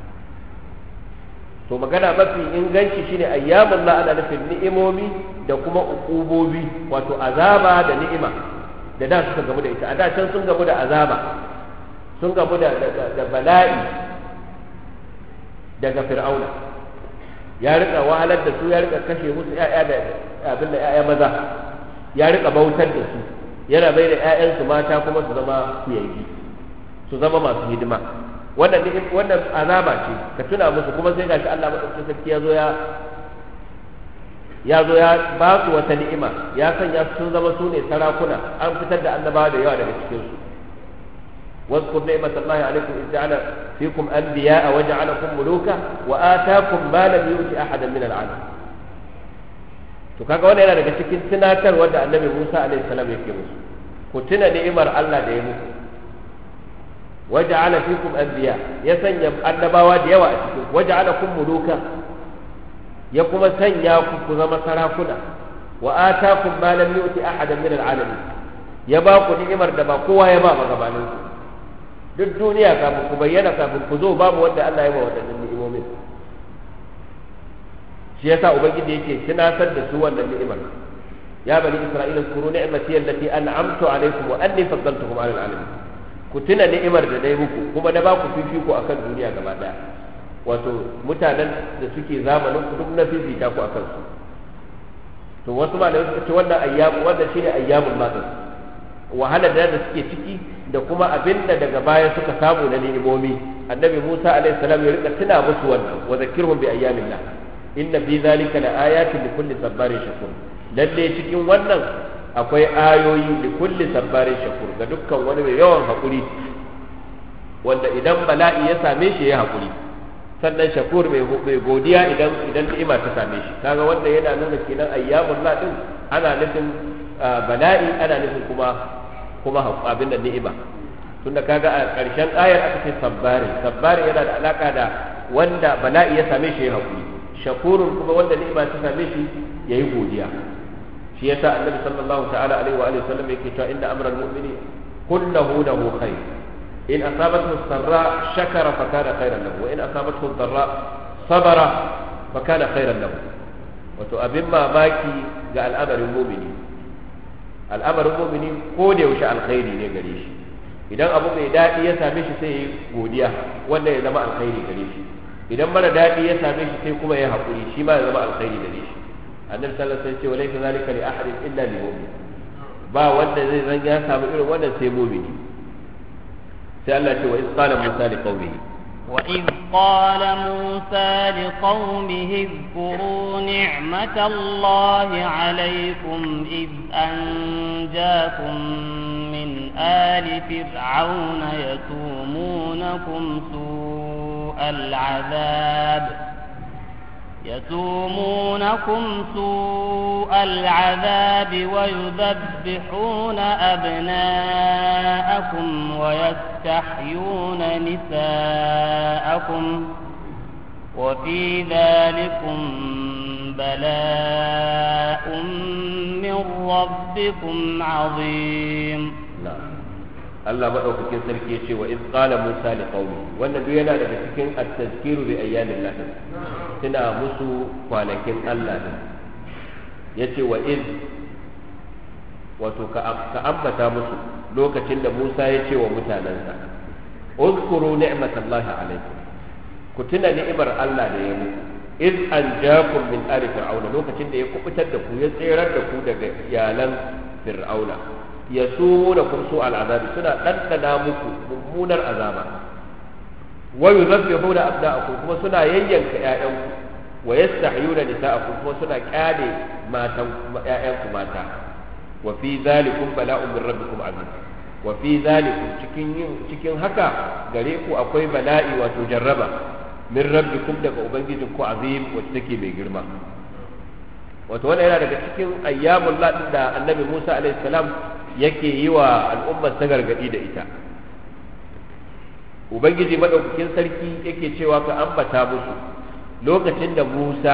To magana mafi inganci shine ayyamullah ana nufin ni'imomi da kuma uqubobi, wato azaba da ni'ima da da suka gamu da ita. A da can sun gamu da azaba, sun gamu da bala'i daga Fir'auna, ya rika wahalar da su, ya rika kashe musu ƴaƴa da abin da ƴaƴa maza, ya rika bautar da su, yana bai da ƴaƴansu mata kuma su zama kuyangi, su zama masu hidima. Wannan azaba ce, ka tuna musu. Kuma sai gashi Allah madaukakin sarki ya zo ya ba su wata ni'ima, ya sanya sun zama su ne sarakuna, an fitar da annabawa da yawa daga cikin su. واذكر نعمة الله عليكم إذ جعل فيكم أنبياء وجعلكم ملوكا وآتاكم ما لم يؤت أحدا من العالمين. to kaga wannan yana daga cikin tunatarwar da Annabi Musa alaihi salam yake musu. Ku tuna ni'imar Allah da ya muku. waja'ala fikum anbiya, ya sanya annabawa da yawa a cikin. waja'alakum muluka, ya kuma sanya ku zama sarakuna. wa atakum ma lam yu'ti ahadan min al'alamin, ya ba ku ni'imar da ba kowa ya ba gabanin ku. Duk duniya kafin ku bayyana, kafin ku zo, babu wanda Allah ya ba waɗannan ni'imomin. Shi yasa ubangiji yake tunatar da su wannan ni'imar. ya bani isra'ila zkuru ni'mati allati an'amtu alaykum wa anni faddaltukum 'ala al'alamin. Ku tuna ni'imar da dai muku, kuma na ba ku fifiko akan duniya gaba daya. Wato mutanen da suke zamanin ku duk na fifita ku akan su. To wasu malamai suka ce wannan ayyamu, wannan shine ayyamul madin, wahalar da suke ciki da kuma abinda daga baya suka samu na ni'imomi. Annabi Musa alaihi salam ya rika tuna musu wannan. wa zakkirhum bi ayyamillah inna fi dhalika la ayatin li kulli sabbarin shakur. Lalle cikin wannan akwai ayoyi li kulli sabbarin shakur, ga dukkan wani mai yawan hakuri, wanda idan bala'i ya same shi ya hakuri, sannan shakur mai godiya idan ni'ima ta same shi. Kaga wanda yana nuna kenan ayyamullah din ana nufin bala'i, ana nufin kuma abin da ni'ima. Tunda kaga a ƙarshen ayar aka ce sabbari yana da alaka da wanda bala'i ya same shi ya hakuri, shakurun kuma wanda ni'ima ta same shi yayi godiya. Shi yasa annabi sallallahu ta'ala alaihi wa alihi wasallam yake cewa inna amral mu'mini kulluhu lahu khair, in asabathu sarra shakara fa kana khairan lahu, wa in asabathu dharra sabara fa kana khairan lahu. Wato abin mamaki ga al'amarin mu'mini ko da yaushe alkhairi ne gare shi. Idan abu mai daɗi ya same shi sai ya yi godiya, wanda ya zama alkhairi gare shi. Idan mara daɗi ya same shi sai kuma ya haƙuri, shi ma ya zama alkhairi gare shi. Annabi sallallahu alaihi wasallam ya ce walaysa zalika li ahadin illa lil mu'min, ba wanda zai zan ya samu irin wannan sai mu'mini. Sai Allah ya ce wa iz qala Musa liqaumihi وإذ قال موسى لقومه اذكروا نعمة الله عليكم إذ أنجاكم من آل فرعون يسومونكم سوء العذاب ويذبحون أبناءكم ويستحيون نساءكم وفي ذلكم بلاء من ربكم عظيم. Allah madaukakin sarki yace wa iz qala Musa li qaumi, wannan duk yana daga cikin at-tazkiru bi ayyamin Allah, tuna musu kwanakin Allah ne. Yace wa iz, wato ka ambata musu lokacin da Musa ya ce wa mutanansa uzkuru ni'matallahi alaikum, ku tuna ni'imar Allah da ya muku, iz anjakum min ali fir'auna, lokacin da ya kubutar da ku, ya tsirar da ku daga iyalan fir'auna, yasumunakum su'al azabi, suna ɗanɗana muku mummunar azaba, wa yuzabbihuna abna'akum, kuma suna yayyanka ƴaƴanku, wa yastahyuna nisa'akum, kuma suna kyale matan ƴaƴanku mata. Wa fi zalikum bala'un min rabbikum azim, wa fi zalikum cikin haka gare ku akwai bala'i, wato jarraba, min rabbikum daga ubangijinku azim, wacce take mai girma. Wato wannan yana daga cikin ayyamul ladin da annabi Musa alaihi salam yake yi wa al'ummar ta gargadi da ita. Ubangiji madaukakin sarki yake cewa ka ambata musu lokacin da Musa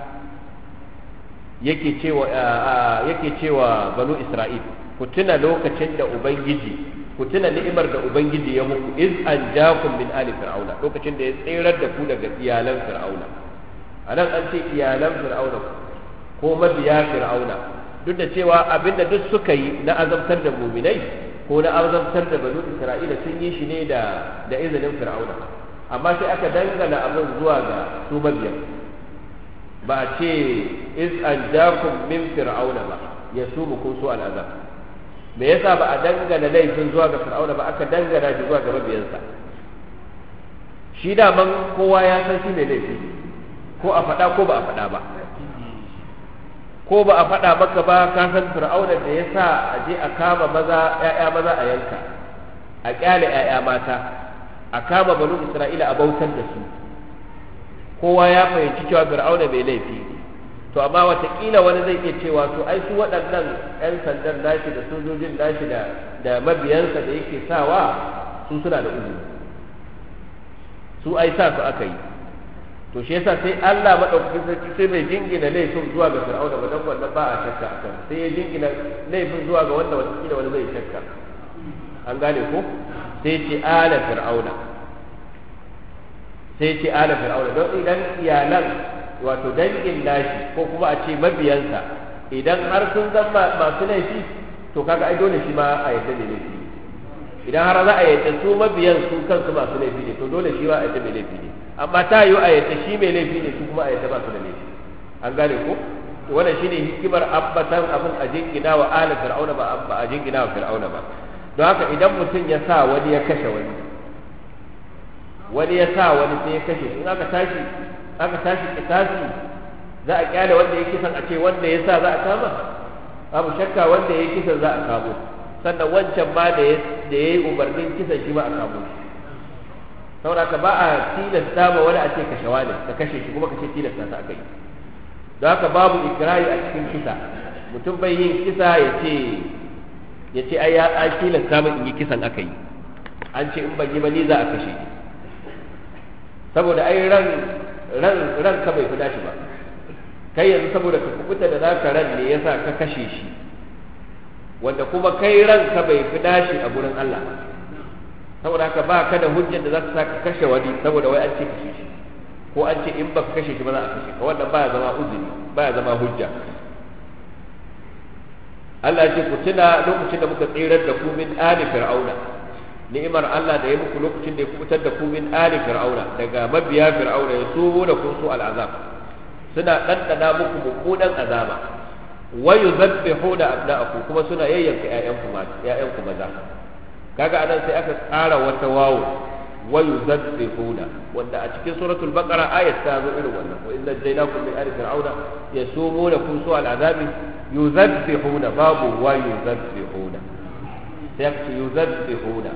yake cewa banu Isra'il, ku tuna lokacin da ku tuna ni'imar da Ubangiji ya muku, iz anjakum min ali fir'auna, lokacin da ya tsirar da ku daga iyalan fir'auna. Anan an ce iyalan fir'auna ko mabiya fir'auna, duk da cewa abinda duk suka yi na azabtar da muminai ko na azabtar da banu Isra'ila sun yi shi ne da izinin fir'auna, amma sai aka dangana abin zuwa ga su mabiyan, ba a ce iz anjakum min fir'auna ba yasumukum su al'azab. Me yasa ba a dangana laifin zuwa ga fir'auna ba, aka dangana shi zuwa ga mabiyansa? Shi daman kowa ya san shi mai laifi, ko a faɗa ko ba a faɗa ba. Ko ba a faɗa maka ba, ka san fir'auna da ya sa a je a kama ‘ya'ya maza a yanka, a ƙyale ‘ya'ya mata, a kama banu Isra'ila a bautar da su. Kowa ya fahimci cewa fir'auna bai laifi. To amma watakila wani zai iya cewa to ai su waɗannan ‘yan sandan nashi da sojojin nashi da mabiyansa da yake sawa su suna da uzuri. Su ai sa su aka yi. To shi yasa sai Allah madaukakin sarki sai bai jingina laifin zuwa ga fir'auna ba, dan wannan ba a shakka akan, sai ya jingina laifin zuwa ga wanda wata wani zai shakka. An gane ko? Sai ce ala fir'auna, sai ce ala fir'auna, don idan iyalan wato dangin nashi ko kuma a ce mabiyansa idan har sun zama masu laifi, to kaga ai dole shi ma a yadda mai laifi. Idan har za a yadda su mabiyan su kansu masu laifi ne, to dole shi ma a yadda mai laifi ne. Amma ta yiwu a yadda shi mai laifi ne, su kuma a yadda ba su da laifi. An gane ko? To wannan shine hikimar ambatan abin a jingina wa ala fir'auna ba a jingina wa fir'auna ba. Don haka idan mutum ya sa wani ya kashe wani ya sa wani sai ya kashe, in aka tashi kisasi, za a kyale wanda ya kisan a ce wanda ya sa za a kama? Babu shakka wanda ya kisan za a kamo, sannan wancan ma da ya yi umarnin kisan shi ma a kamo shi. Saboda ka ba a tilasta ma wani a ce kashe wani, ka kashe shi kuma ka ce tilasta ta aka yi. Don haka babu ikirari a cikin kisa. Mutum bai yin kisa ya ce ai ya tilasta min in yi kisan aka yi, an ce in ban yi ba ni za a kashe ni. Saboda ai ran ka bai fi dashi ba, kai yanzu saboda ka kubuta da naka ran ne yasa ka kashe shi, wanda kuma kai ran ka bai fi dashi a gurin Allah. Saboda haka ba ka da hujjar da za ta sa ka kashe wani saboda wai an ce kashe shi, ko an ce in ba ka kashe shi ba za a kashe ka, wannan baya zama uzuri, baya zama hujja. Allah ya ce ku tuna lokacin da muka tsirar da ku min ali fir'auna, ni'imar Allah da ya muku lokacin da ya kubutar da ku min ali fir'auna, daga mabiya fir'auna, ya so da kun so al'azab, suna ɗanɗana muku mummunan azaba, wa yuzabbihuna abna'akum, kuma suna yayyanka ƴaƴanku maza. Kaga anan sai aka tsara wata wawo, wa yuzabbihuna, wanda a cikin suratul baqara ayat ta zo irin wannan, wa inna jaynakum min ali fir'auna yasumunakum su'al azabi yuzabbihuna, babu wa yuzabbihuna, sai aka ce yuzabbihuna.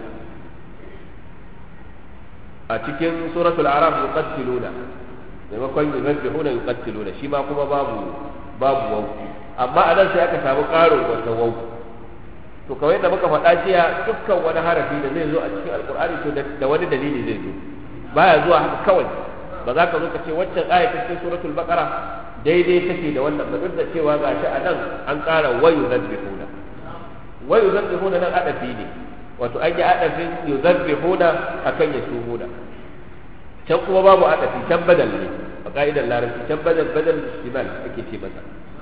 A cikin suratul araf yuqattiluna maimakon yuzabbihuna yuqattiluna shi ma kuma babu wau, amma a nan sai aka samu ƙarin wata wau. To kawai da muka faɗa jiya dukkan wani harafi da zai zo a cikin alkur'ani to da wani dalili zai zo, baya zuwa haka kawai. Ba za ka zo ka ce waccan aya ta cikin suratul baqara daidai take da wannan ba, duk da cewa gashi a nan an ƙara wayu zabbihuna. Wayu zabbihuna nan adafi ne, wato an yi adafin yuzabbihuna akan yasumuna. Can kuma babu adafi, can badal ne a ka'idar larabci, can badal istimal ake ce masa.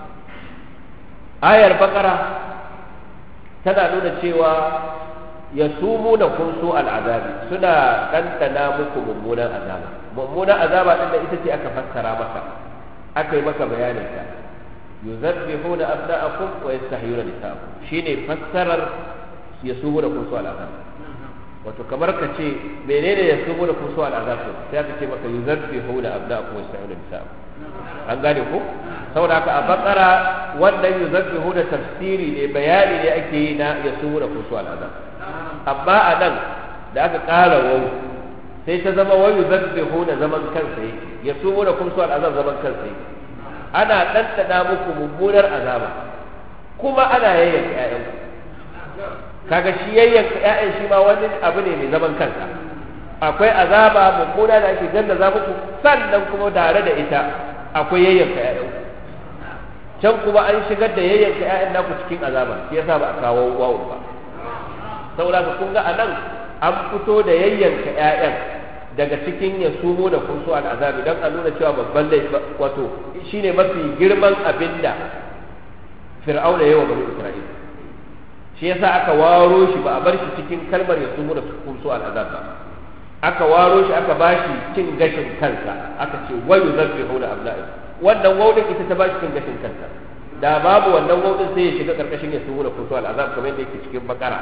Ayar baqara tana nuna cewa yasumuna kun su al'azabi, suna ɗanɗana muku mummunan azaba. Mummunan azaba ɗin da ita ce aka fassara maka, aka yi maka bayanin ta. Yuzabbihuna abna'akum wa yastahyuna nisa'akum, shine fassarar yasumuna kun su al'azab. Wato kamar ka ce menene yasumuna kun su al'azab, sai aka ce maka yuzabbihuna abna'akum wa yastahyuna nisa'akum. An gane ko? Saboda haka a bakara wannan yuzabbihuna tafsiri ne, bayani ne ake yi na yasumuna kun su al'azab. Amma a nan da aka ƙara wau sai ta zama wayu zabbihuna zaman kansa yake, yasumuna kun su al'azab zaman kansa yake. Ana ɗanɗana muku mummunar azaba kuma ana yayyanka ƴaƴanku. Kaga shi yayyanka ƴaƴan shi ma wani abu ne mai zaman kansa. Akwai azaba mummuna da ake gannaza muku, sannan kuma tare da ita akwai yayyanka ƴaƴanku. Can kuma an shigar da yayyanka ƴaƴan naku cikin azaba, shi yasa ba a kawo wawu ba. Saboda kun ga anan an fito da yayyanka ƴaƴan daga cikin ya sumo da kunsu al'azabi don a nuna cewa babban laifi, wato shine mafi girman abinda fir'auna yayi wa bani isra'ila. Shi yasa aka waro shi, ba a bar shi cikin kalmar ya sumo da kunsu al'azab ba, aka waro shi aka bashi cin gashin kansa, aka ce wayu zabbihuna abna'i. Wannan waudin ita ta bashi cin gashin kansa, da babu wannan waudin sai ya shiga karkashin ya sumo da kunsu al'azab kamar yadda yake cikin bakara.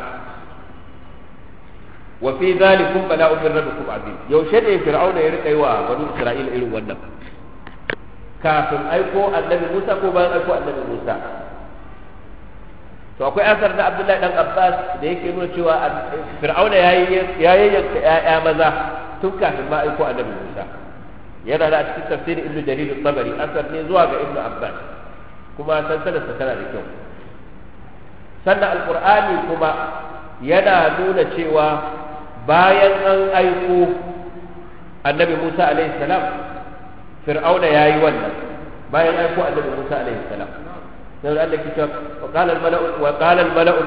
Wa fi zalikum bala'un min rabbikum azim. Yaushe ne fir'auna ya rika yi wa bani isra'ila irin wannan? Kafin aiko annabi Musa ko bayan aiko annabi Musa? To akwai asar na Abdullahi dan Abbas da yake nuna cewa fir'auna ya yayyanka ƴaƴa maza tun kafin ma aiko annabi Musa. Yana da cikin tafsirin Ibn Jarir al-Tabari, asar ne zuwa ga Ibn Abbas, kuma sansadarsa tana da kyau. Sannan Alƙur'ani kuma yana nuna cewa bayan an aiko annabi Musa alaihi salam, fir'auna yayi wannan bayan aiko annabi Musa alaihi salam. sai Allah ke cewa wa qala al-mala'u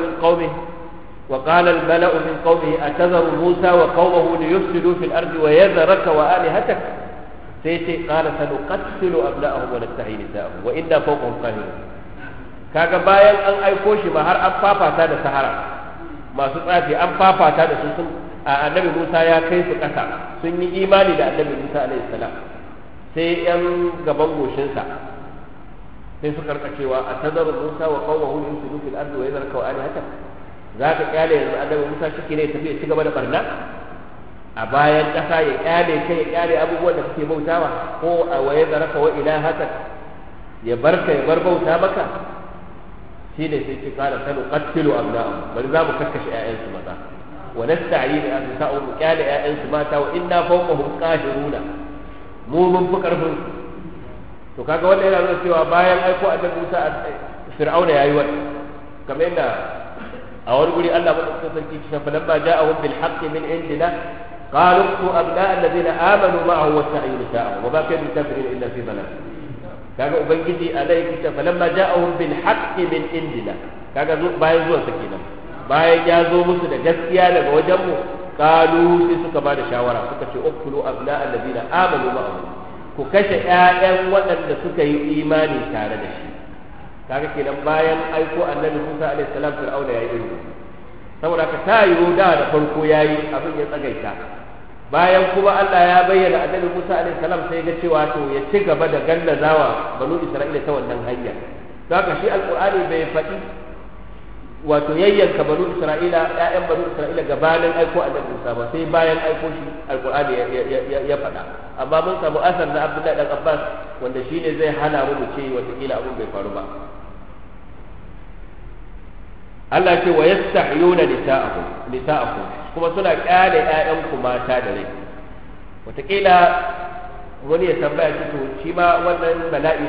min qawmihi atazaru Musa wa qawmahu liyufsidu fil ardi wa yadhraka wa alihatak, sai ce qala sanuqattilu abna'ahum wa nastahyi nisa'ahum wa inna fawqahum qahirun. Kaga bayan an aiko shi ba har an fafata da sahara, masu tsafi an fafata da su, annabi Musa ya kai su ƙasa, sun yi imani da annabi Musa alaihi salam. Sai yan gaban goshinsa sai su karkacewa a tazar Musa wa qawmuhu yusidu fil ardi wa yadhruka wa alihata. Za ka kyale yanzu annabi Musa shi ne tafi ya ci gaba da barna a bayan ƙasa, ya kyale abubuwan da kake bautawa, ko a wa yadhruka wa ilahata, ya barka ya bar bauta maka. Shi ne sai ce kala sanu qattilu abna'ahum, bari za mu kakkashe ƴaƴansu maza, wa nasta'yi bi anfusihim, kyale ƴaƴansu mata, wa inna fawqahum qahiruna, mu mun fi karfin su. To kaga wannan yana nuna cewa bayan aiko annabi Musa fir'auna yayi wannan, kamar yadda a wani guri Allah madaukakin sarki ya fa lamma ja'ahum bil haqqi min indina qalu tu abna'a alladhina amanu ma'ahu wasta'inu nisa'ahum wa ma kanu kafirin illa fi dhalal. Kaga ubangiji alaihi ta falamma ja'ahum bil haqqi min indina, kaga bayan zuwa sake nan, bayan ya zo musu da gaskiya daga wajen mu, qalu sai suka bada shawara, suka ce uqtulu abna'a alladhina amanu ma'ahu, ku kashe ƴaƴan waɗanda suka yi imani tare da shi. Kaga kenan bayan aiko annabi Musa alaihi salam fir'auna yayi irin, saboda ka tayo da farko yayi abin ya tsagaita. Bayan kuma Allah ya bayyana annabi Musa alaihi salam sai ga cewa to ya ci gaba da gallazawa banu Isra'ila ta wannan hanya. Haka shi alqur'ani bai faɗi wato yayyanka banu Isra'ila, ƴaƴan banu Isra'ila gabanin aiko annabi Musa ba, sai bayan aiko shi alqur'ani ya faɗa. Amma mun samu asar na Abdullahi dan Abbas wanda shine zai hana mu ce wataƙila abin bai faru ba. Allah ce wa yastahyuna nisa'akum kuma suna kyale ƴaƴanku mata da rai. Wataƙila wani ya tambaya shi to shi ma wannan bala'i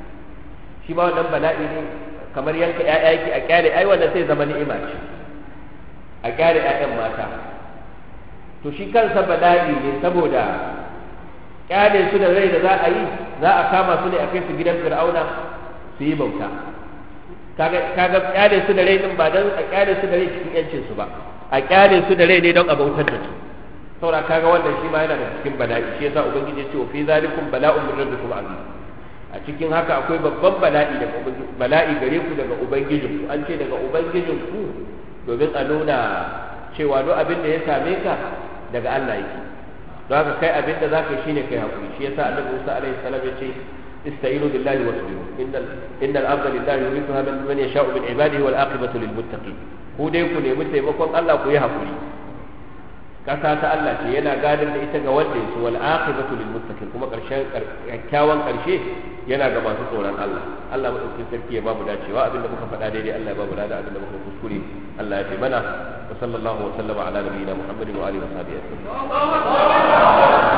ne kamar yanka ƴaƴa yake a kyale ai wannan sai zama ni'ima ce a kyale ƴaƴan mata. To shi kansa bala'i ne saboda kyale su da rai da za a yi za a kama su ne a kai su gidan Fir'auna su yi bauta. Kaga kyale su da rai din ba dan a kyale su da rai cikin yancin su ba, a kyale su da rai ne don a bautar da su. Saboda kaga wannan shi ma yana da cikin bala'i, shi yasa ubangiji ya ce fi zalikum bala'un min rabbikum azim. A cikin haka akwai babban bala'i gare ku daga ubangijinku. An ce daga ubangijinku domin a nuna cewa duk abin da ya same ka daga Allah yake. Don haka kai abin da zaka yi shine kai hakuri. Shi yasa Annabi Musa alaihi salam ya ce استعينوا بالله واصبروا إن الأرض لله يورثها من يشاء من عباده والعاقبة للمتقين. ku dai ku nemi taimakon Allah ku yi hakuri, kasa ta Allah ce yana gadin da ita ga wanda yake, wal aqibatu lil muttaqin, kuma kyakkyawan karshe yana ga masu tsoron Allah. Allah madaukakin sarki ya bamu dacewa, abinda muka faɗa daidai Allah ya bamu lada, abinda muka kuskure Allah ya fi mana. Wa sallallahu wa sallama ala nabiyyina Muhammadin wa alihi wa sahbihi.